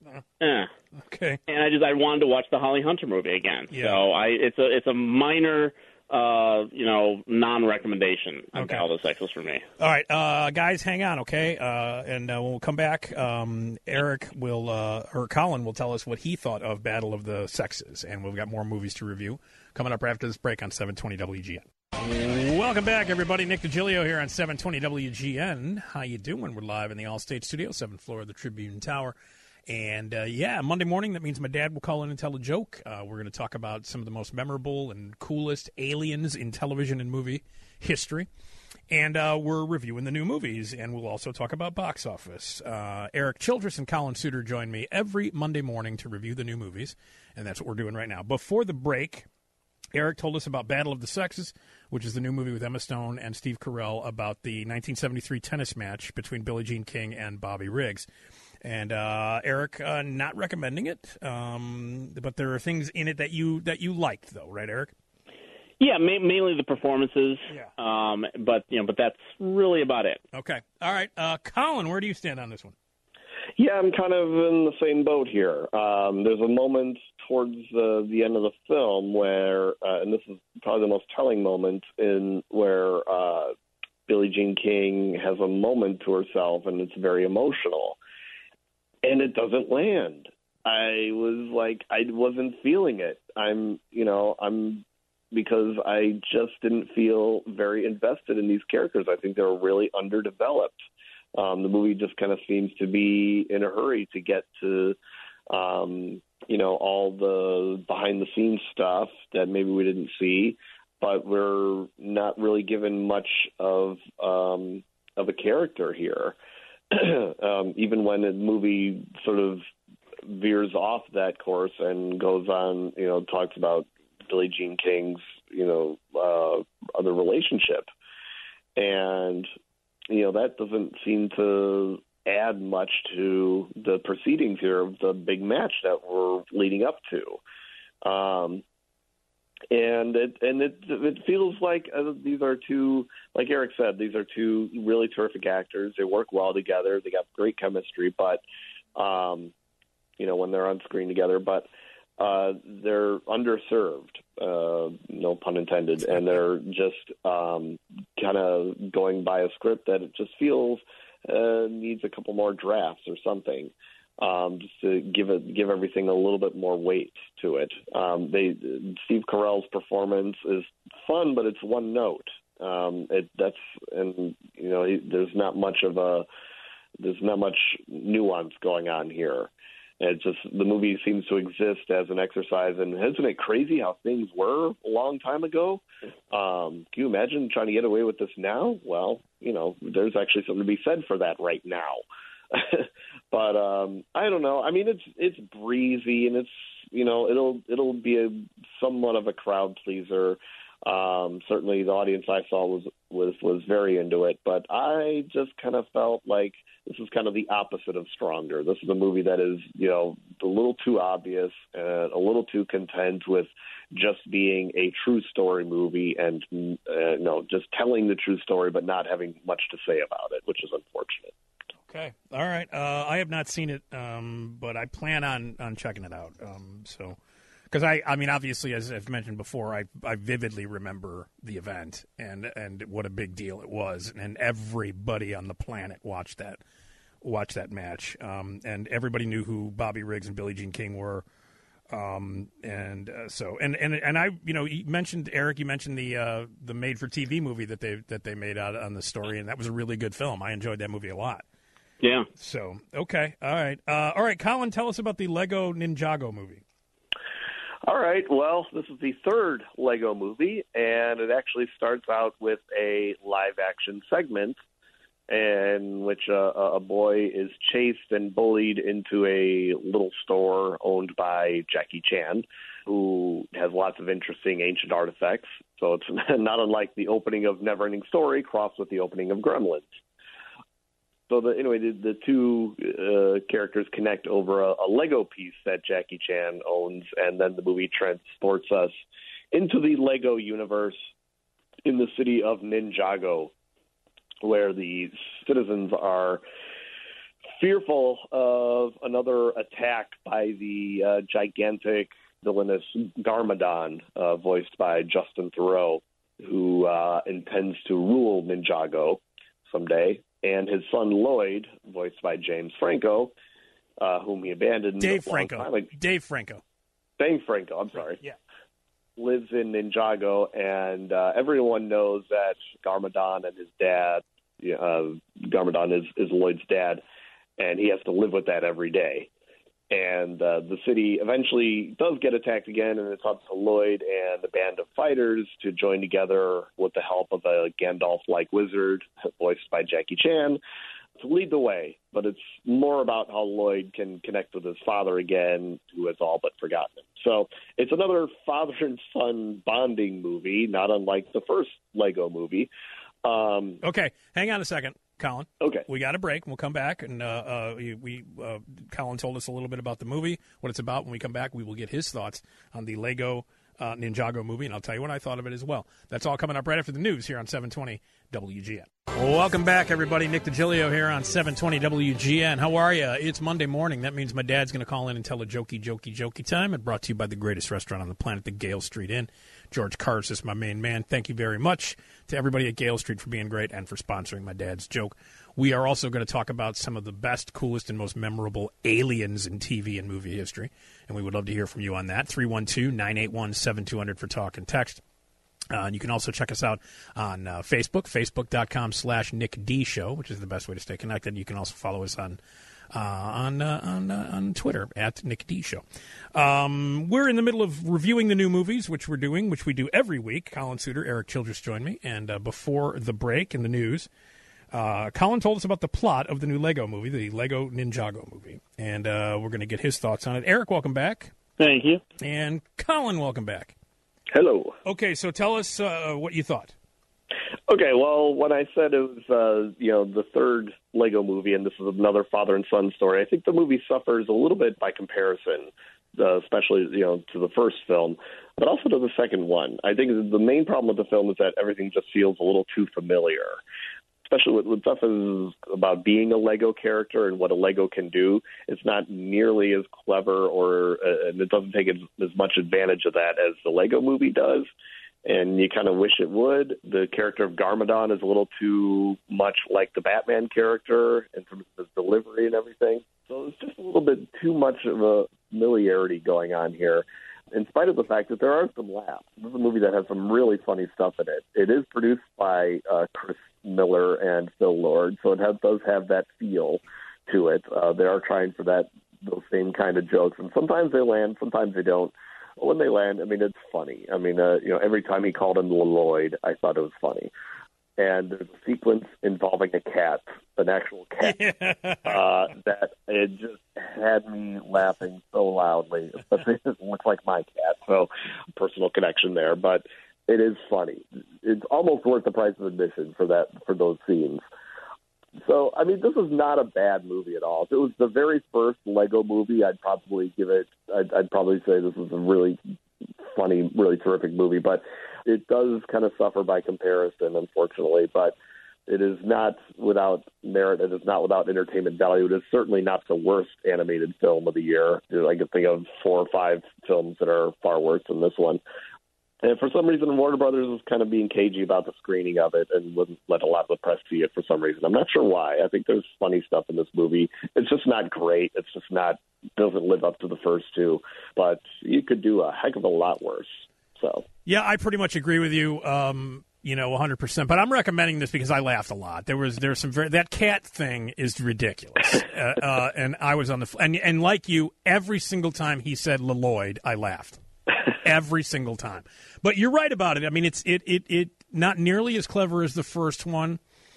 eh. Okay. And I just I wanted to watch the Holly Hunter movie again. Yeah. So I it's a it's a minor uh, you know, non-recommendation on okay. Battle of the Sexes for me. All right, uh, guys, hang on, okay? Uh, and uh, when we'll come back, um, Eric will, uh, or Colin will tell us what he thought of Battle of the Sexes, and we've got more movies to review coming up after this break on seven twenty W G N. Welcome back, everybody. Nick DiGilio here on seven twenty W G N. How you doing? We're live in the Allstate Studio, seventh floor of the Tribune Tower. And, uh, yeah, Monday morning, that means my dad will call in and tell a joke. Uh, we're going to talk about some of the most memorable and coolest aliens in television and movie history. And uh, we're reviewing the new movies, and we'll also talk about box office. Uh, Eric Childress and Colin Suter join me every Monday morning to review the new movies, and that's what we're doing right now. Before the break, Eric told us about Battle of the Sexes, which is the new movie with Emma Stone and Steve Carell about the nineteen seventy-three tennis match between Billie Jean King and Bobby Riggs. And uh, Eric, uh, not recommending it, um, but there are things in it that you that you liked, though, right, Eric? Yeah, ma- mainly the performances. Yeah. Um, but you know, but that's really about it. Okay. All right, uh, Colin, where do you stand on this one? Yeah, I'm kind of in the same boat here. Um, there's a moment towards the the end of the film where, uh, and this is probably the most telling moment, in where uh, Billie Jean King has a moment to herself, and it's very emotional. And it doesn't land. I was like, I wasn't feeling it. I'm, you know, I'm, because I just didn't feel very invested in these characters. I think they were really underdeveloped. Um, the movie just kind of seems to be in a hurry to get to, um, you know, all the behind the scenes stuff that maybe we didn't see, but we're not really given much of, um, of a character here. um, even when the movie sort of veers off that course and goes on, you know, talks about Billie Jean King's, you know, uh, other relationship. And, you know, that doesn't seem to add much to the proceedings here of the big match that we're leading up to. Um, And it and it it feels like uh, these are two, like Eric said, these are two really terrific actors. They work well together. They got great chemistry, but um, you know, when they're on screen together, but uh, they're underserved, uh, no pun intended, and they're just um, kind of going by a script that it just feels uh, needs a couple more drafts or something. Um, just to give it, give everything a little bit more weight to it. Um, they, Steve Carell's performance is fun, but it's one note. Um, it, that's, and you know, he, there's not much of a, there's not much nuance going on here. It just, the movie seems to exist as an exercise. And isn't it crazy how things were a long time ago? Um, can you imagine trying to get away with this now? Well, you know, there's actually something to be said for that right now. But um, I don't know. I mean, it's it's breezy, and it's, you know, it'll it'll be a somewhat of a crowd pleaser. Um, certainly, the audience I saw was was was very into it. But I just kind of felt like this is kind of the opposite of Stronger. This is a movie that is, you know, a little too obvious and a little too content with just being a true story movie, and uh, no, just telling the true story, but not having much to say about it, which is unfortunate. Okay. All right. Uh, I have not seen it, um, but I plan on, on checking it out. Um, so, because I, I mean, obviously, as I've mentioned before, I, I vividly remember the event and, and what a big deal it was, and everybody on the planet watched that watched that match, um, and everybody knew who Bobby Riggs and Billie Jean King were. Um, and uh, so, and, and and I, you know, you mentioned, Eric, you mentioned the uh, the made for T V movie that they that they made out on the story, and that was a really good film. I enjoyed that movie a lot. Yeah. So, okay. All right. Uh, all right, Colin, tell us about the Lego Ninjago movie. All right. Well, this is the third Lego movie, and it actually starts out with a live-action segment in which uh, a boy is chased and bullied into a little store owned by Jackie Chan, who has lots of interesting ancient artifacts. So it's not unlike the opening of Neverending Story crossed with the opening of Gremlins. So the, anyway, the, the two uh, characters connect over a, a Lego piece that Jackie Chan owns, and then the movie transports us into the Lego universe in the city of Ninjago, where the citizens are fearful of another attack by the uh, gigantic villainous Garmadon, uh, voiced by Justin Theroux, who uh, intends to rule Ninjago someday, and his son Lloyd, voiced by James Franco, uh, whom he abandoned. Dave a long Franco. time ago. Dave Franco. Dave Franco, I'm sorry. Yeah. Lives in Ninjago, and uh, everyone knows that Garmadon and his dad, uh, Garmadon is, is Lloyd's dad, and he has to live with that every day. And uh, the city eventually does get attacked again, and it's up to Lloyd and a band of fighters to join together with the help of a Gandalf-like wizard, voiced by Jackie Chan, to lead the way. But it's more about how Lloyd can connect with his father again, who has all but forgotten him. So it's another father and son bonding movie, not unlike the first Lego movie. Um, okay, hang on a second, Colin. Okay. We got a break. We'll come back, and uh, uh, we, we uh, Colin told us a little bit about the movie, what it's about. When we come back, we will get his thoughts on the Lego uh, Ninjago movie, and I'll tell you what I thought of it as well. That's all coming up right after the news here on seven twenty W G N. Well, welcome back, everybody. Nick DiGilio here on seven twenty W G N. How are you? It's Monday morning. That means my dad's going to call in and tell a jokey, jokey, jokey time. And brought to you by the greatest restaurant on the planet, the Gale Street Inn. George Cars is my main man. Thank you very much to everybody at Gale Street for being great and for sponsoring my dad's joke. We are also going to talk about some of the best, coolest, and most memorable aliens in T V and movie history. And we would love to hear from you on that. three one two, nine eight one, seven two zero zero for talk and text. Uh, and you can also check us out on uh, Facebook, facebook.com slash Nick D Show, which is the best way to stay connected. You can also follow us on uh, on uh, on, uh, on Twitter at Nick D Show. Um, we're in the middle of reviewing the new movies, which we're doing, which we do every week. Colin Suter, Eric Childress join me. And uh, before the break in the news, uh, Colin told us about the plot of the new Lego movie, the Lego Ninjago movie. And uh, we're going to get his thoughts on it. Eric, welcome back. Thank you. And Colin, welcome back. Hello. Okay, so tell us uh, what you thought. Okay, well, when I said it was, uh, you know, the third Lego movie, and this is another father and son story, I think the movie suffers a little bit by comparison, uh, especially, you know, to the first film, but also to the second one. I think the main problem with the film is that everything just feels a little too familiar, especially with, with stuff is about being a Lego character and what a Lego can do. It's not nearly as clever, or uh, and it doesn't take as, as much advantage of that as the Lego movie does. And you kind of wish it would. The character of Garmadon is a little too much like the Batman character in terms of his delivery and everything. So it's just a little bit too much of a familiarity going on here, in spite of the fact that there are some laughs. This is a movie that has some really funny stuff in it. It is produced by uh, Chris Miller and Phil Lord, so it has, does have that feel to it. Uh, they are trying for that those same kind of jokes, and sometimes they land, sometimes they don't. But when they land, I mean, it's funny. I mean, uh, you know, every time he called him Lloyd, I thought it was funny. And there's a sequence involving a cat, an actual cat, uh, that it just had me laughing so loudly. Especially it looks like my cat, so personal connection there. But it is funny. It's almost worth the price of admission for that for those scenes. So, I mean, this is not a bad movie at all. If it was the very first Lego movie, I'd probably give it, I'd, I'd probably say this is a really funny, really terrific movie. But it does kind of suffer by comparison, unfortunately. But it is not without merit. It is not without entertainment value. It is certainly not the worst animated film of the year. I can think of four or five films that are far worse than this one. And for some reason, Warner Brothers was kind of being cagey about the screening of it and wouldn't let a lot of the press see it for some reason. I'm not sure why. I think there's funny stuff in this movie. It's just not great. It's just not, doesn't live up to the first two. But you could do a heck of a lot worse. So yeah, I pretty much agree with you. Um, You know, one hundred percent. But I'm recommending this because I laughed a lot. There was there's some very that cat thing is ridiculous, uh, uh, and I was on the and and like you, every single time he said Lloyd, I laughed, every single time. But you're right about it. I mean, it's it it it not nearly as clever as the first one,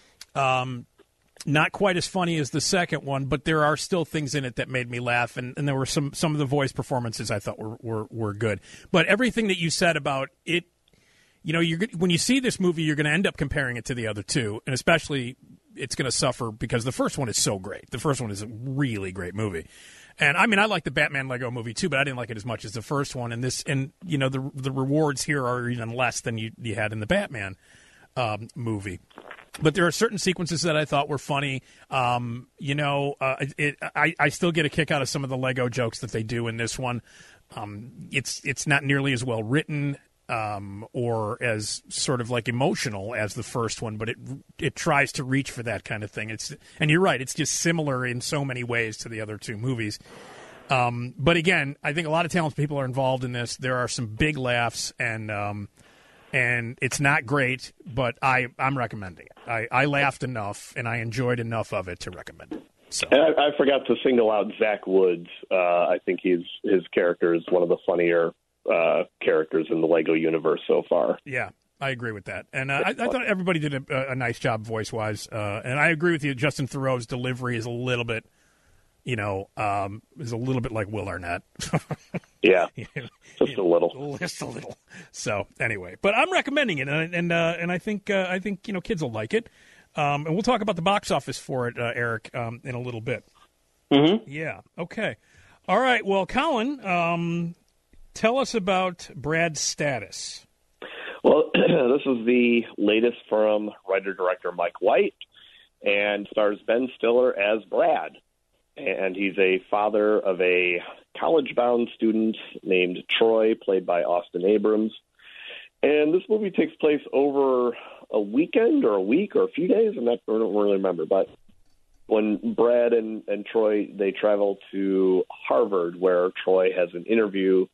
um, not quite as funny as the second one. But there are still things in it that made me laugh, and, and there were some some of the voice performances I thought were were, were good. But everything that you said about it. You know, you're, when you see this movie, you're going to end up comparing it to the other two, and especially it's going to suffer because the first one is so great. The first one is a really great movie. And, I mean, I like the Batman Lego movie, too, but I didn't like it as much as the first one. And, this, and you know, the the rewards here are even less than you, you had in the Batman um, movie. But there are certain sequences that I thought were funny. Um, you know, uh, it, I, I still get a kick out of some of the Lego jokes that they do in this one. Um, it's it's not nearly as well written. Um, or as sort of like emotional as the first one, but it it tries to reach for that kind of thing. It's and you're right, it's just similar in so many ways to the other two movies. Um, but again, I think a lot of talented people are involved in this. There are some big laughs, and um, and it's not great, but I I'm recommending it. I, I laughed enough, and I enjoyed enough of it to recommend it. So. And I, I forgot to single out Zach Woods. Uh, I think he's his character is one of the funnier. Uh, characters in the Lego universe so far. Yeah, I agree with that. And uh, I, I thought everybody did a, a nice job voice-wise. Uh, and I agree with you. Justin Theroux's delivery is a little bit, you know, um, is a little bit like Will Arnett. Yeah, you know, just a little. Just a little. So anyway, but I'm recommending it, and and uh, and I think uh, I think you know kids will like it. Um, and we'll talk about the box office for it, uh, Eric, um, in a little bit. Mm-hmm. Yeah. Okay. All right. Well, Colin. Um, Tell us about Brad's Status. Well, this is the latest from writer-director Mike White and stars Ben Stiller as Brad. And he's a father of a college-bound student named Troy, played by Austin Abrams. And this movie takes place over a weekend or a week or a few days. I'm not, I don't really remember. But when Brad and, and Troy, they travel to Harvard, where Troy has an interview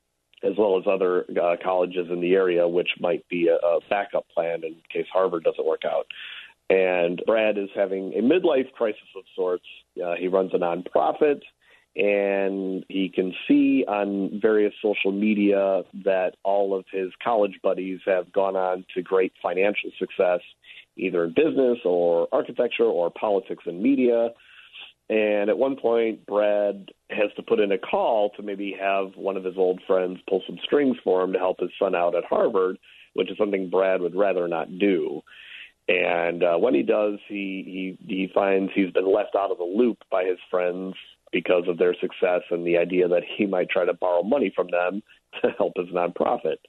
as well as other uh, colleges in the area, which might be a, a backup plan in case Harvard doesn't work out. And Brad is having a midlife crisis of sorts. Uh, he runs a nonprofit, and he can see on various social media that all of his college buddies have gone on to great financial success, either in business or architecture or politics and media. And at one point, Brad has to put in a call to maybe have one of his old friends pull some strings for him to help his son out at Harvard, which is something Brad would rather not do. And uh, when he does, he, he he finds he's been left out of the loop by his friends because of their success and the idea that he might try to borrow money from them to help his nonprofit.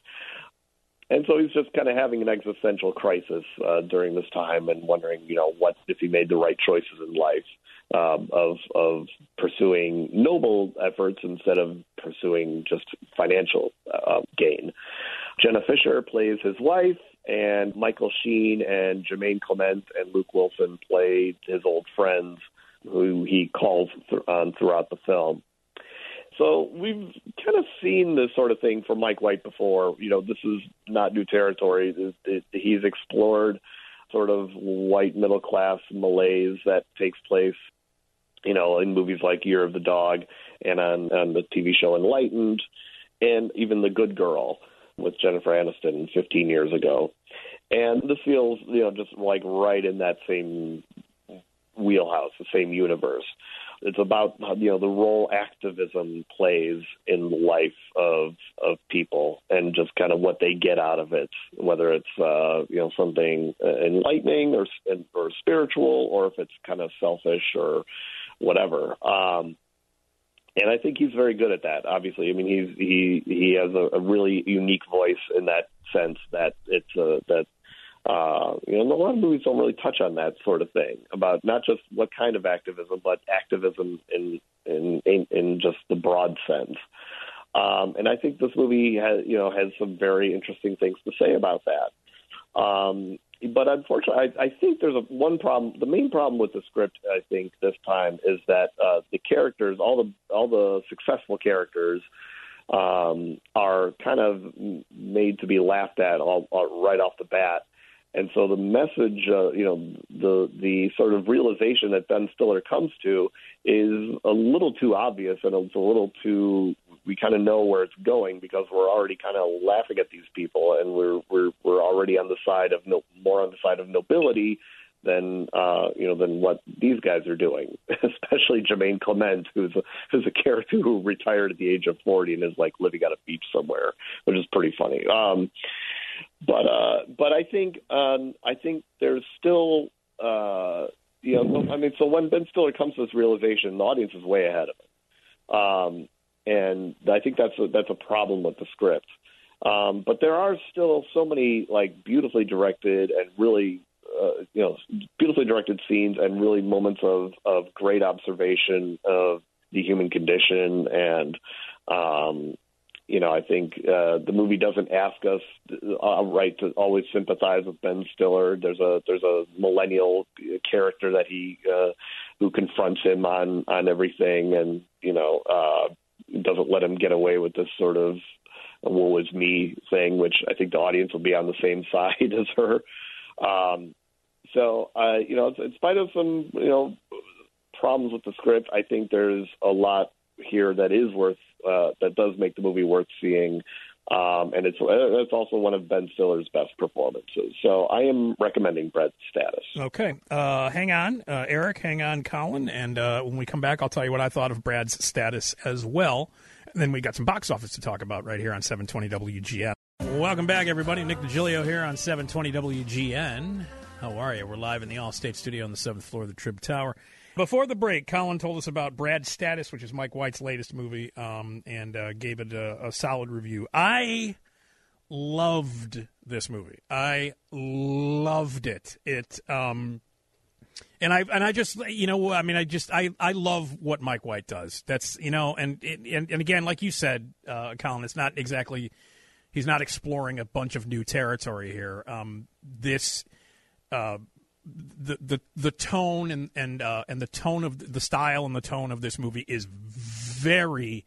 And so he's just kind of having an existential crisis uh, during this time and wondering, you know, what if he made the right choices in life. Um, of of pursuing noble efforts instead of pursuing just financial uh, gain. Jenna Fisher plays his wife, and Michael Sheen and Jermaine Clement and Luke Wilson play his old friends who he calls th- on throughout the film. So we've kind of seen this sort of thing from Mike White before. You know, this is not new territory. It, it, he's explored sort of white middle-class malaise that takes place, you know, in movies like Year of the Dog and on, on the T V show Enlightened, and even The Good Girl with Jennifer Aniston fifteen years ago. And this feels, you know, just like right in that same wheelhouse, the same universe. It's about, you know, the role activism plays in the life of of people and just kind of what they get out of it, whether it's, uh, you know, something enlightening or, or spiritual, or if it's kind of selfish or whatever. Um, and I think he's very good at that, obviously. I mean, he's, he he has a, a really unique voice in that sense that it's a, that, uh, you know, a lot of movies don't really touch on that sort of thing about not just what kind of activism, but activism in, in, in, in just the broad sense. Um, and I think this movie has, you know, has some very interesting things to say about that. Um, But unfortunately, I, I think there's a one problem. The main problem with the script, I think, this time is that uh, the characters, all the all the successful characters, um, are kind of made to be laughed at all, all right off the bat. And so the message, uh, you know, the the sort of realization that Ben Stiller comes to is a little too obvious, and it's a little too, we kind of know where it's going because we're already kind of laughing at these people, and we're we're we're already on the side of no, more on the side of nobility than uh, you know than what these guys are doing, especially Jermaine Clement, who's a, who's a character who retired at the age of forty and is like living on a beach somewhere, which is pretty funny. Um, but uh, but I think um, I think there's still uh, you know I mean so when Ben Stiller comes to this realization, the audience is way ahead of him, um, and I think that's a, that's a problem with the script. Um, but there are still so many like beautifully directed and really Uh, you know, beautifully directed scenes and really moments of, of great observation of the human condition. And, um, you know, I think uh, the movie doesn't ask us outright to always sympathize with Ben Stiller. There's a there's a millennial character that he uh, who confronts him on on everything, and you know, uh, doesn't let him get away with this sort of woe is me thing, which I think the audience will be on the same side as her. Um, so, uh, you know, in spite of some, you know, problems with the script, I think there's a lot here that is worth, uh, that does make the movie worth seeing. Um, and it's, it's also one of Ben Stiller's best performances. So I am recommending Brad's Status. Okay. Uh, hang on, uh, Eric, hang on, Colin. And uh, when we come back, I'll tell you what I thought of Brad's Status as well. And then we got some box office to talk about right here on seven twenty W G N. Welcome back, everybody. Nick DiGilio here on seven twenty W G N. How are you? We're live in the All-State Studio on the seventh floor of the Trib Tower. Before the break, Colin told us about Brad's Status, which is Mike White's latest movie, um, and uh, gave it a, a solid review. I loved this movie. I loved it. It, um, and I and I just, you know, I mean, I just, I, I love what Mike White does. That's, you know, and and, and again, like you said, uh, Colin, it's not exactly, he's not exploring a bunch of new territory here. Um, this. Uh, the the the tone and and uh, and the tone of the style and the tone of this movie is very,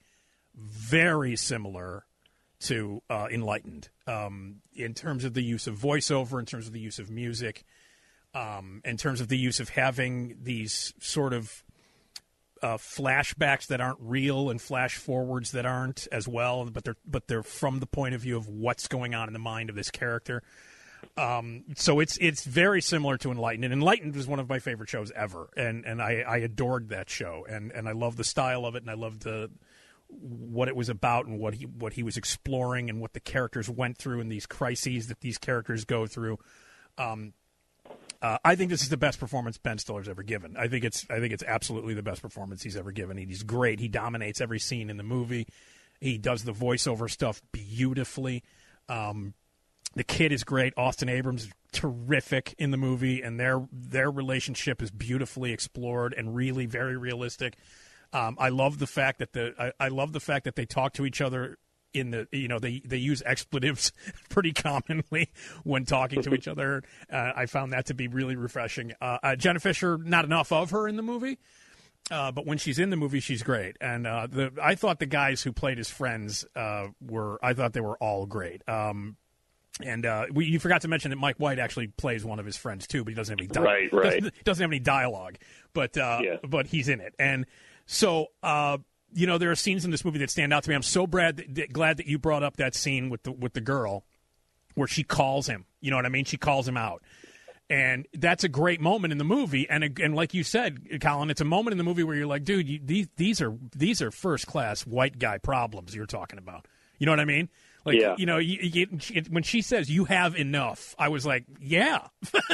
very similar to uh, Enlightened um, in terms of the use of voiceover, in terms of the use of music, um, in terms of the use of having these sort of uh, flashbacks that aren't real and flash forwards that aren't as well, but they're but they're from the point of view of what's going on in the mind of this character. Um, so it's it's very similar to Enlightened, and Enlightened was one of my favorite shows ever, and and I, I adored that show, and, and I love the style of it, and I loved the what it was about, and what he what he was exploring, and what the characters went through, and these crises that these characters go through. Um, uh, I think this is the best performance Ben Stiller's ever given. I think it's I think it's absolutely the best performance he's ever given. He's great. He dominates every scene in the movie. He does the voiceover stuff beautifully. Um, The kid is great. Austin Abrams is terrific in the movie, and their their relationship is beautifully explored and really very realistic. Um, I love the fact that the I, I love the fact that they talk to each other in the you know they, they use expletives pretty commonly when talking to each other. Uh, I found that to be really refreshing. Uh, uh, Jenna Fisher, not enough of her in the movie. Uh, but when she's in the movie, she's great, and uh, the I thought the guys who played his friends uh, were I thought they were all great. Um, And uh, we, you forgot to mention that Mike White actually plays one of his friends too, but he doesn't have any di- right, right. Doesn't, doesn't have any dialogue, but uh, yeah. but he's in it. And so uh, you know there are scenes in this movie that stand out to me. I'm so glad that, that, glad that you brought up that scene with the with the girl where she calls him. You know what I mean? She calls him out, and that's a great moment in the movie. And and like you said, Colin, it's a moment in the movie where you're like, dude, you, these these are these are first class white guy problems you're talking about. You know what I mean? Like, yeah. you know, you, you, it, when she says you have enough, I was like, yeah.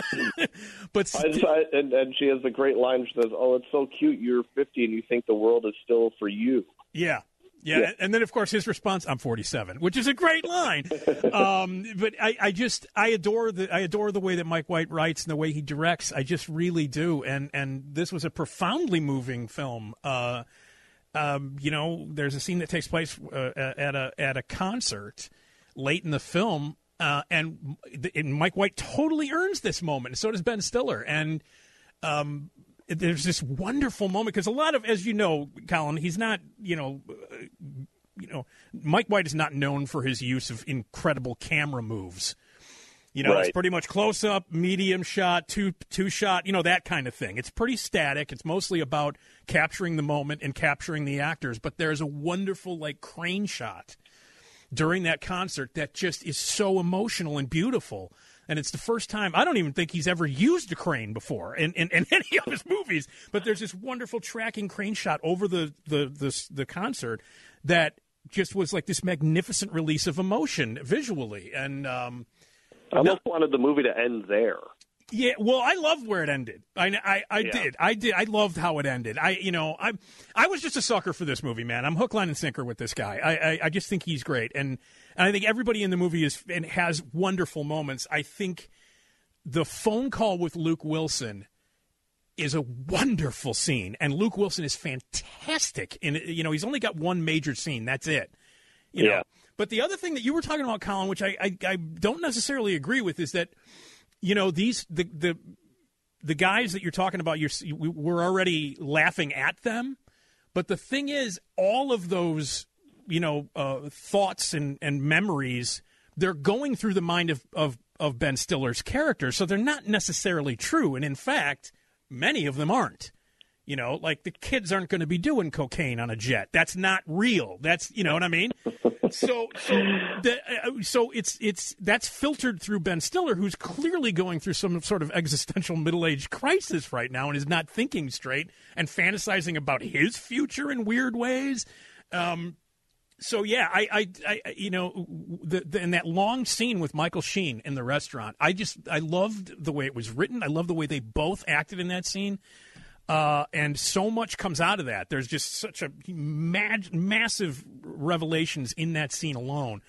but st- I, and, and she has the great line. She says, "Oh, it's so cute. You're fifty and you think the world is still for you." Yeah. Yeah. yeah. And then, of course, his response, "I'm forty-seven," which is a great line. um, but I, I just I adore the I adore the way that Mike White writes and the way he directs. I just really do. And, and this was a profoundly moving film. Uh Um, you know, there's a scene that takes place uh, at a at a concert late in the film, uh, and, and Mike White totally earns this moment, and so does Ben Stiller. And um, there's this wonderful moment because a lot of, as you know, Colin, he's not, you know, you know, Mike White is not known for his use of incredible camera moves. You know, right. It's pretty much close up, medium shot, two two shot, you know, that kind of thing. It's pretty static. It's mostly about capturing the moment and capturing the actors. But there's a wonderful, like, crane shot during that concert that just is so emotional and beautiful. And it's the first time, I don't even think he's ever used a crane before in, in, in any of his movies. But there's this wonderful tracking crane shot over the, the, the, the concert that just was like this magnificent release of emotion visually. And, um, I almost no. wanted the movie to end there. Yeah, well, I loved where it ended. I, I, I yeah. did. I did. I loved how it ended. I, you know, I, I was just a sucker for this movie, man. I'm hook, line, and sinker with this guy. I, I, I just think he's great, and, and I think everybody in the movie is and has wonderful moments. I think the phone call with Luke Wilson is a wonderful scene, and Luke Wilson is fantastic. And you know, he's only got one major scene. That's it. You yeah. know? But the other thing that you were talking about, Colin, which I, I, I don't necessarily agree with, is that, you know, these the the the guys that you're talking about, you're, we're already laughing at them. But the thing is, all of those, you know, uh, thoughts and, and memories, they're going through the mind of, of, of Ben Stiller's character. So they're not necessarily true. And in fact, many of them aren't. You know, like the kids aren't going to be doing cocaine on a jet. That's not real. That's, you know what I mean? So, so, the, uh, so it's it's that's filtered through Ben Stiller, who's clearly going through some sort of existential middle-age crisis right now and is not thinking straight and fantasizing about his future in weird ways. Um, so yeah, I, I, I you know, the, the, in that long scene with Michael Sheen in the restaurant, I just I loved the way it was written. I love the way they both acted in that scene. Uh, and so much comes out of that. There's just such a mad, massive revelations in that scene alone.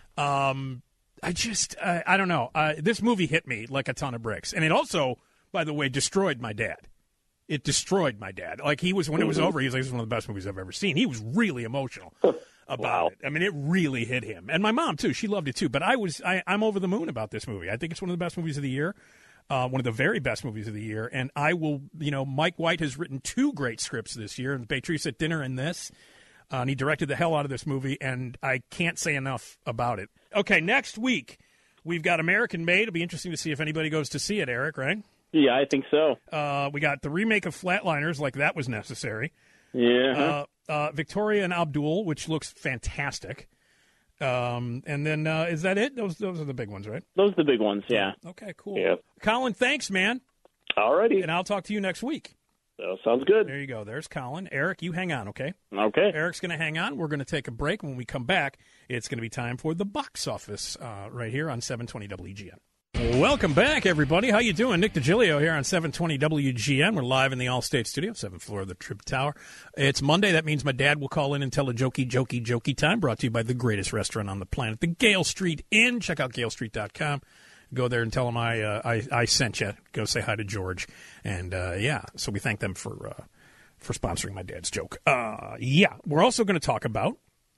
Um, I just, uh, I don't know. Uh, this movie hit me like a ton of bricks. And it also, by the way, destroyed my dad. It destroyed my dad. Like, he was, when it was over, he was like, this is one of the best movies I've ever seen. He was really emotional about wow. it. I mean, it really hit him. And my mom, too. She loved it, too. But I was, I, I'm over the moon about this movie. I think it's one of the best movies of the year. Uh, one of the very best movies of the year, and I will, you know, Mike White has written two great scripts this year, Patrice at Dinner and this, uh, and he directed the hell out of this movie, and I can't say enough about it. Okay, next week, we've got American Made. It'll be interesting to see if anybody goes to see it, Eric, right? Yeah, I think so. Uh, we got the remake of Flatliners, like that was necessary. Yeah. Uh, uh, Victoria and Abdul, which looks fantastic. Um, and then, uh, is that it? Those those are the big ones, right? Those are the big ones, yeah. Okay, cool. Yeah. Colin, thanks, man. All righty. And I'll talk to you next week. Uh, sounds good. There you go. There's Colin. Eric, you hang on, okay? Okay. Eric's going to hang on. We're going to take a break. When we come back, it's going to be time for the box office uh, right here on seven twenty W G N. Welcome back, everybody. How you doing? Nick DiGilio here on seven twenty W G N. We're live in the Allstate studio, seventh floor of the Trib Tower. It's Monday. That means my dad will call in and tell a jokey, jokey, jokey time. Brought to you by the greatest restaurant on the planet, the Gale Street Inn. Check out gale street dot com. Go there and tell them I uh, I, I sent you. Go say hi to George. And, uh, yeah, so we thank them for, uh, for sponsoring my dad's joke. Uh, yeah, we're also going to talk about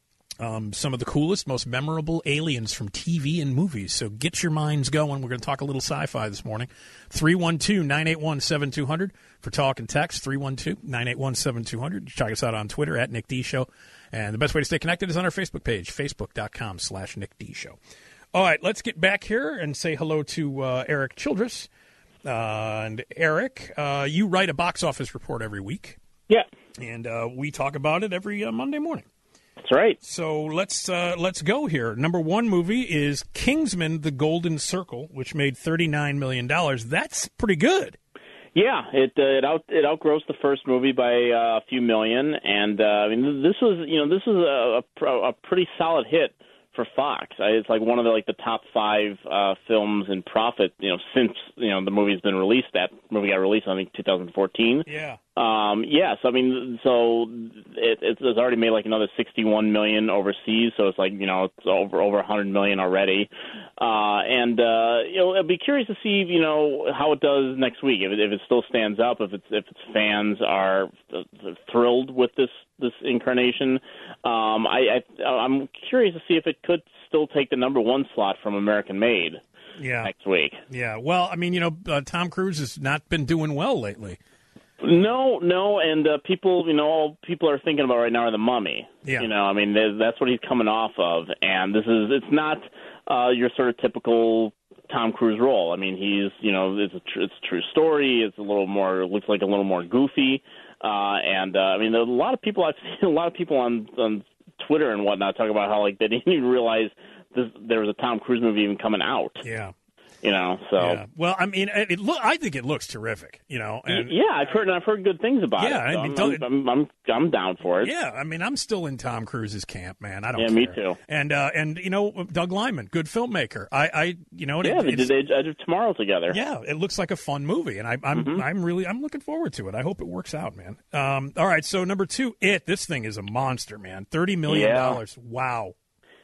Um, some of the coolest, most memorable aliens from T V and movies. So get your minds going. We're going to talk a little sci-fi this morning. three one two, nine eight one, seven two zero zero for talk and text. three one two, nine eight one, seven two zero zero. Check us out on Twitter at Nick D Show. And the best way to stay connected is on our Facebook page, facebook.com slash Nick D Show. All right, let's get back here and say hello to uh, Eric Childress. Uh, and Eric, uh, you write a box office report every week. Yeah. And uh, we talk about it every uh, Monday morning. That's right. So let's uh, let's go here. Number one movie is Kingsman: The Golden Circle, which made thirty-nine million dollars. That's pretty good. Yeah, it uh, it out it outgrossed the first movie by uh, a few million, and uh, I mean this was you know this was a, a, a pretty solid hit for Fox. It's like one of the like the top five uh, films in profit, you know, since you know the movie's been released. That movie got released, I think, two thousand fourteen. Yeah. Um, yes, I mean, so it, it's already made like another sixty-one million overseas. So it's like you know it's over over one hundred million already. Uh, and uh, you know, I'd be curious to see you know how it does next week. If it, if it still stands up, if it's if its fans are thrilled with this this incarnation. Um, I, I I'm curious to see if it could still take the number one slot from American Made. Yeah. Next week. Yeah. Well, I mean, you know, uh, Tom Cruise has not been doing well lately. No, no, and uh, people, you know, all people are thinking about right now are the Mummy. Yeah. You know, I mean, that's what he's coming off of, and this is, it's not uh, your sort of typical Tom Cruise role. I mean, he's, you know, it's a, tr- it's a true story. It's a little more, it looks like a little more goofy, uh, and uh, I mean, there's a lot of people, I've seen a lot of people on, on Twitter and whatnot talk about how, like, they didn't even realize this, there was a Tom Cruise movie even coming out. Yeah. You know, so yeah. Well, I mean, it, it look. I think it looks terrific. You know, and, yeah, I've heard I've heard good things about yeah, it. So I mean, I'm, I'm, I'm I'm down for it. Yeah, I mean, I'm still in Tom Cruise's camp, man. I don't. Yeah, care. me too. And uh, and you know, Doug Liman, good filmmaker. I, I you know, yeah, it, they did Edge of Tomorrow together. Yeah, it looks like a fun movie, and I, I'm Mm-hmm. I'm really I'm looking forward to it. I hope it works out, man. Um, all right, so number two, It. This thing is a monster, man. Thirty million dollars. Yeah. Wow.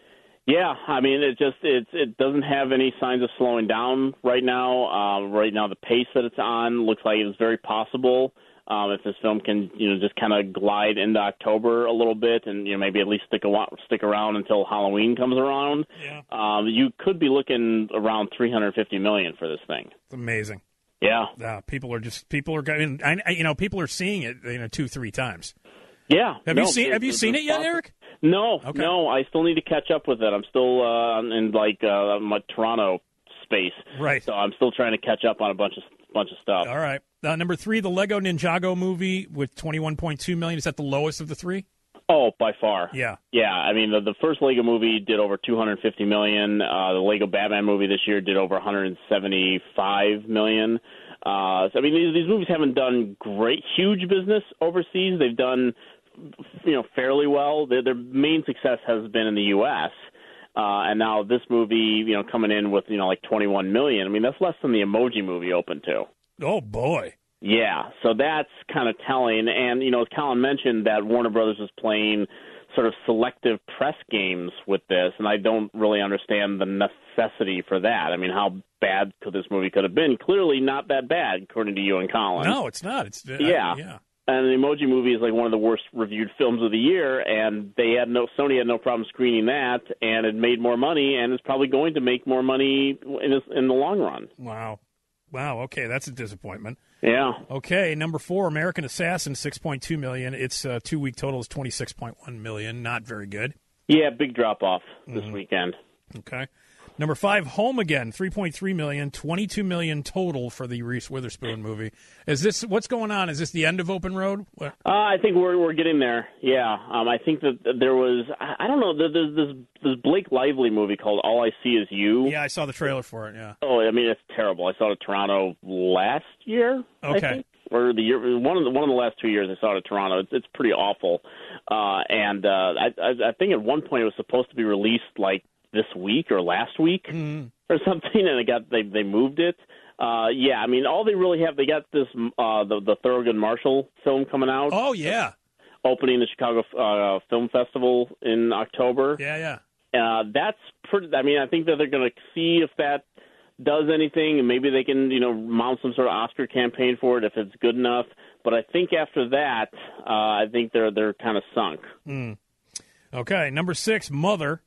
Yeah, I mean, it just it it doesn't have any signs of slowing down right now. Uh, right now, the pace that it's on looks like it's very possible. Um, if this film can, you know, just kind of glide into October a little bit, and you know, maybe at least stick a, stick around until Halloween comes around, Yeah. um, you could be looking around three hundred fifty million for this thing. It's amazing. Yeah. Uh, people are just people are going. I, I- you know, people are seeing it, you know, two three times. Yeah. Have no, you seen it- Have you it- seen it's it yet, possible. Eric? No, Okay. no, I still need to catch up with it. I'm still uh, in like uh, my Toronto space, Right. so I'm still trying to catch up on a bunch of bunch of stuff. All right. Uh, number three, the Lego Ninjago movie with twenty-one point two million. Is that the lowest of the three? Oh, by far. Yeah. Yeah, I mean the, the first Lego movie did over two hundred fifty million. Uh, the Lego Batman movie this year did over one hundred seventy-five million. Uh, so I mean these, these movies haven't done great, huge business overseas. They've done, you know, fairly well. Their, their main success has been in the U S Uh, and now this movie, you know, coming in with, you know, like twenty-one million. I mean, that's less than the Emoji movie opened to. Oh boy. Yeah, so that's kind of telling. And, you know, as Colin mentioned, that Warner Brothers is playing sort of selective press games with this, and I don't really understand the necessity for that. I mean, how bad could this movie could have been? Clearly not that bad, according to you and Colin. No, it's not. It's uh, Yeah. yeah. And the Emoji Movie is like one of the worst reviewed films of the year, and they had no Sony had no problem screening that, and it made more money, and it's probably going to make more money in this, in the long run. Wow. Wow. Okay, that's a disappointment. Yeah. Okay, number four, American Assassin, six point two million. Its uh, two week total is twenty-six point one million. Not very good. Yeah, big drop off this Mm-hmm. weekend. Okay. Number five, Home Again, three point three million, twenty-two million total for the Reese Witherspoon movie. Is this what's going on? Is this the end of Open Road? What? Uh, I think we're we're getting there. Yeah, um, I think that there was I I don't know there's this this Blake Lively movie called All I See Is You. Yeah, I saw the trailer for it. Yeah. Oh, I mean it's terrible. I saw it at Toronto last year. I Okay. think, or the year one of the one of the last two years I saw it at Toronto. It's, it's pretty awful. Uh, and uh, I, I I think at one point it was supposed to be released like this week or last week Mm-hmm. or something, and it got they they moved it. Uh, yeah, I mean, all they really have, they got this, uh, the, the Thurgood Marshall film coming out. Oh, yeah. Opening the Chicago uh, Film Festival in October. Yeah, yeah. Uh, that's pretty, I mean, I think that they're going to see if that does anything, and maybe they can, you know, mount some sort of Oscar campaign for it if it's good enough. But I think after that, uh, I think they're they're kind of sunk. Mm. Okay, number six, Mother.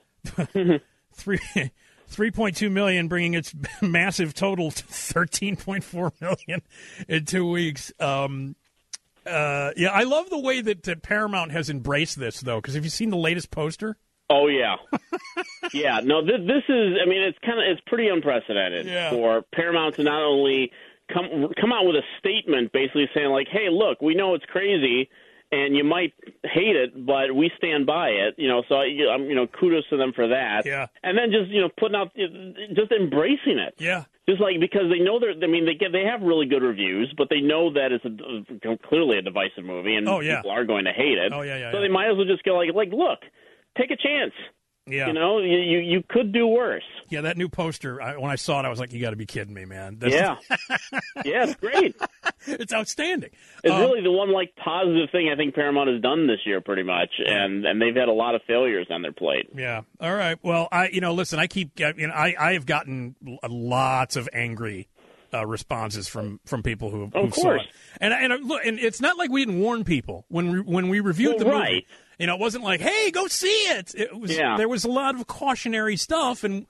Three. three point two million, bringing its massive total to thirteen point four million in two weeks. Um, uh, yeah, I love the way that, that Paramount has embraced this, though, because have you seen the latest poster? Oh yeah, yeah. No, this, this is. I mean, it's kind of it's pretty unprecedented Yeah. for Paramount to not only come come out with a statement, basically saying like, "Hey, look, we know it's crazy, and you might hate it, but we stand by it." You know, so I, I'm, you know, kudos to them for that. Yeah. And then just you know putting out, just embracing it. Yeah. Just like because they know they're. I mean, they get they have really good reviews, but they know that it's a, clearly a divisive movie, and Oh, yeah. people are going to hate it. Oh, yeah, yeah, So yeah. they might as well just go like, like, look, take a chance. Yeah. You know, you, you you could do worse. Yeah, that new poster, I, when I saw it, I was like, you got to be kidding me, man. That's, Yeah. Yeah, it's great. It's outstanding. It's Um, really the one like positive thing I think Paramount has done this year, pretty much, and and they've had a lot of failures on their plate. Yeah. All right. Well, I, you know, listen, I keep, you know, I, I have gotten lots of angry uh, responses from, from people who, who Of saw course. it. And, and uh, look, and it's not like we didn't warn people when we, when we reviewed Well, the movie. right. You know, it wasn't like, hey, go see it. It was, Yeah. There was a lot of cautionary stuff, and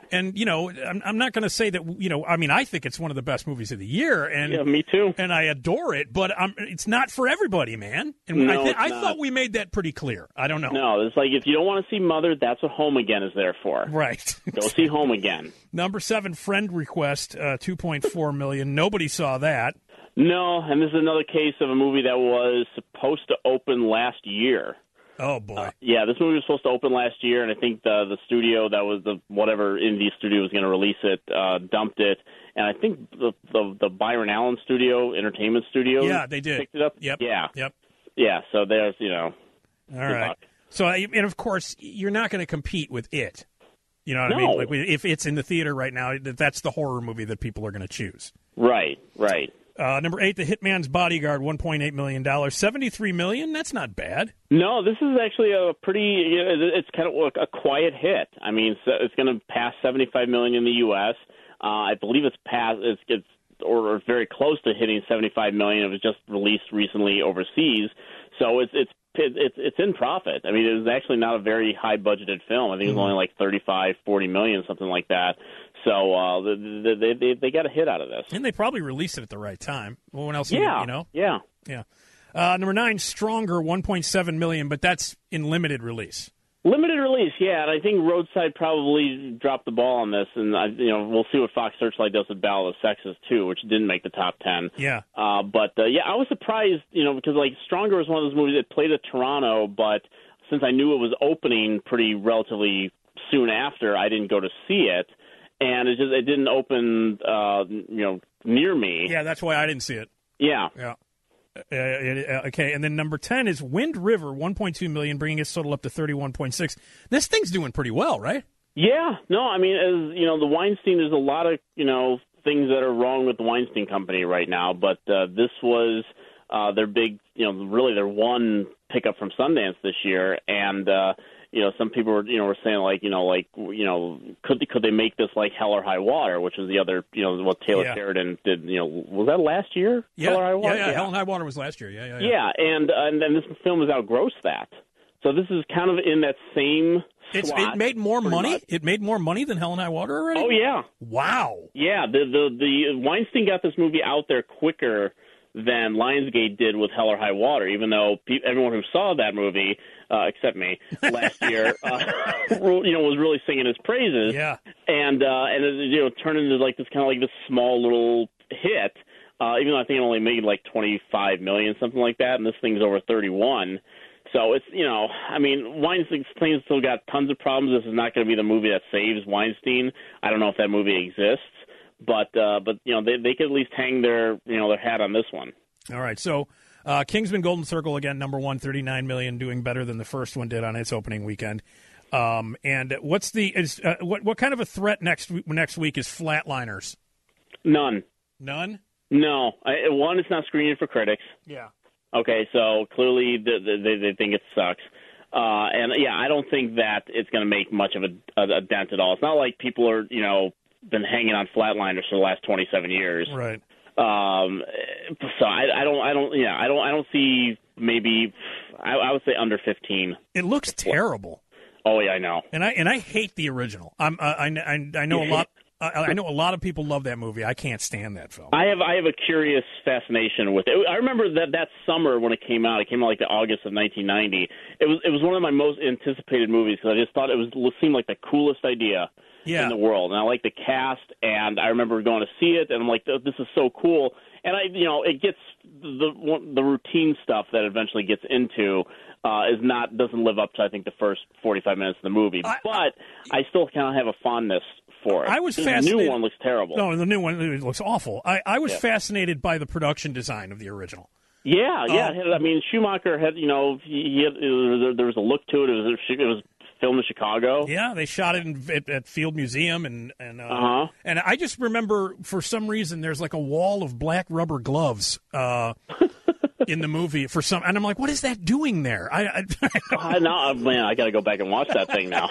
And, you know, I'm, I'm not going to say that, you know, I mean, I think it's one of the best movies of the year. And, yeah, me too. And I adore it, but um, it's not for everybody, man. And no, I, th- it's I not. thought we made that pretty clear. I don't know. No, it's like if you don't want to see Mother, that's what Home Again is there for. Right. Go see Home Again. Number seven, Friend Request, uh, two point four million dollars. Nobody saw that. No, and this is another case of a movie that was supposed to open last year. Oh, boy. Uh, yeah, this movie was supposed to open last year, and I think the the studio that was the whatever indie studio was going to release it uh, dumped it, and I think the, the the Byron Allen Studio, Entertainment Studio, yeah, they did. picked it up. Yep. Yeah. Yep. Yeah. So there's you know. All right. Luck. So and of course you're not going to compete with it. You know what no. I mean? Like if it's in the theater right now, that's the horror movie that people are going to choose. Right. Right. Uh, number eight, The Hitman's Bodyguard, one point eight million dollars. seventy-three million dollars, that's not bad. No, this is actually a pretty, it's kind of a quiet hit. I mean, it's going to pass seventy-five million dollars in the U S Uh, I believe it's past, it's, it's or very close to hitting seventy-five million dollars. It was just released recently overseas. So it's, it's, it's, it's in profit. I mean, it was actually not a very high budgeted film. I think it was only like thirty-five, forty million, something like that. So uh, they, they they got a hit out of this, and they probably released it at the right time. Well, when else? Yeah, you know, yeah, yeah. Uh, number nine, Stronger, one point seven million, but that's in limited release. Limited release, yeah, and I think Roadside probably dropped the ball on this, and I, you know we'll see what Fox Searchlight does with Battle of the Sexes too, which didn't make the top ten. Yeah, uh, but uh, yeah, I was surprised, you know, because like Stronger was one of those movies that played at Toronto, but since I knew it was opening pretty relatively soon after, I didn't go to see it. And it just it didn't open, uh, you know, near me. Yeah, that's why I didn't see it. Yeah, yeah. Uh, uh, okay, and then number ten is Wind River, one point two million dollars, bringing its total up to thirty-one point six. This thing's doing pretty well, right? Yeah. No, I mean, as you know, the Weinstein. There's a lot of you know things that are wrong with the Weinstein Company right now, but uh, this was uh, their big, you know, really their one pickup from Sundance this year, and. Uh, You know, some people were, you know, were saying like, you know, like, you know, could could they make this like Hell or High Water, which was the other, you know, what Taylor yeah. Sheridan did. You know, was that last year? Yeah, Hell or High Water? Yeah, yeah, yeah. Hell and High Water was last year. Yeah, yeah, yeah. Yeah, and uh, and then this film has outgrossed that. So this is kind of in that same. It's, slot, it made more money. much. It made more money than Hell and High Water already. Oh yeah. Wow. Yeah, the the the Weinstein got this movie out there quicker than Lionsgate did with Hell or High Water, even though pe- everyone who saw that movie, uh, except me, last year, uh, you know, was really singing his praises. Yeah. And, uh, and it, you know, turned into like this kind of like this small little hit, uh, even though I think it only made like twenty-five million dollars, something like that, and this thing's over thirty-one. So it's, you know, I mean, Weinstein's still got tons of problems. This is not going to be the movie that saves Weinstein. I don't know if that movie exists. But uh, but you know they they could at least hang their you know their hat on this one. All right, so uh, Kingsman: Golden Circle again, number one, thirty-nine million, doing better than the first one did on its opening weekend. Um, and what's the is uh, what what kind of a threat next next week is Flatliners? None. None. No. I, one, it's not screening for critics. Yeah. Okay, so clearly they they, they think it sucks. Uh, and yeah, I don't think that it's going to make much of a, a, a dent at all. It's not like people are you know. been hanging on Flatliners for the last twenty-seven years. Right. Um, so I, I don't, I don't, yeah, I don't, I don't see maybe, I, I would say under fifteen. It looks terrible. Oh yeah, I know. And I and I hate the original. I'm uh, I, I I know a lot. I, I know a lot of people love that movie. I can't stand that film. I have I have a curious fascination with it. I remember that that summer when it came out. It came out like the August of nineteen ninety. It was it was one of my most anticipated movies because I just thought it was it seemed like the coolest idea. Yeah. In the world, and I like the cast, and I remember going to see it, and I'm like, this is so cool. And I, you know, it gets the the routine stuff that it eventually gets into uh, is not doesn't live up to I think the first forty-five minutes of the movie, I, but I still kind of have a fondness for it. I was the fascinated. The new one looks terrible. No, the new one it looks awful. I, I was yeah. fascinated by the production design of the original. Yeah, yeah. Oh. I mean, Schumacher had, you know, he, he had, it was, there was a look to it. It was, it was filmed in Chicago. Yeah, they shot it in, at, at Field Museum, and and uh, uh-huh. and I just remember for some reason there's like a wall of black rubber gloves uh, in the movie for some, and I'm like, what is that doing there? I, I, I now, man, I got to go back and watch that thing now.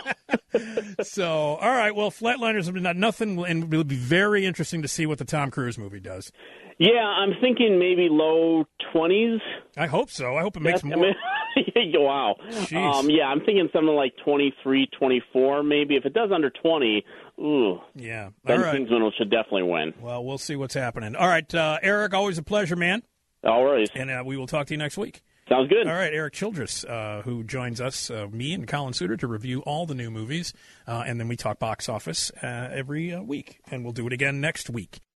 So, all right, well, Flatliners have been nothing, and it'll be very interesting to see what the Tom Cruise movie does. Yeah, I'm thinking maybe low twenties. I hope so. I hope it makes That's, more. I mean, Wow. Um, yeah, I'm thinking something like twenty-three, twenty-four, maybe. If it does under twenty, ooh. Yeah. Then All right. Kingsman should definitely win. Well, we'll see what's happening. All right, uh, Eric, always a pleasure, man. All right. And uh, we will talk to you next week. Sounds good. All right, Eric Childress, uh, who joins us, uh, me and Colin Suter, to review all the new movies. Uh, and then we talk box office uh, every uh, week. And we'll do it again next week.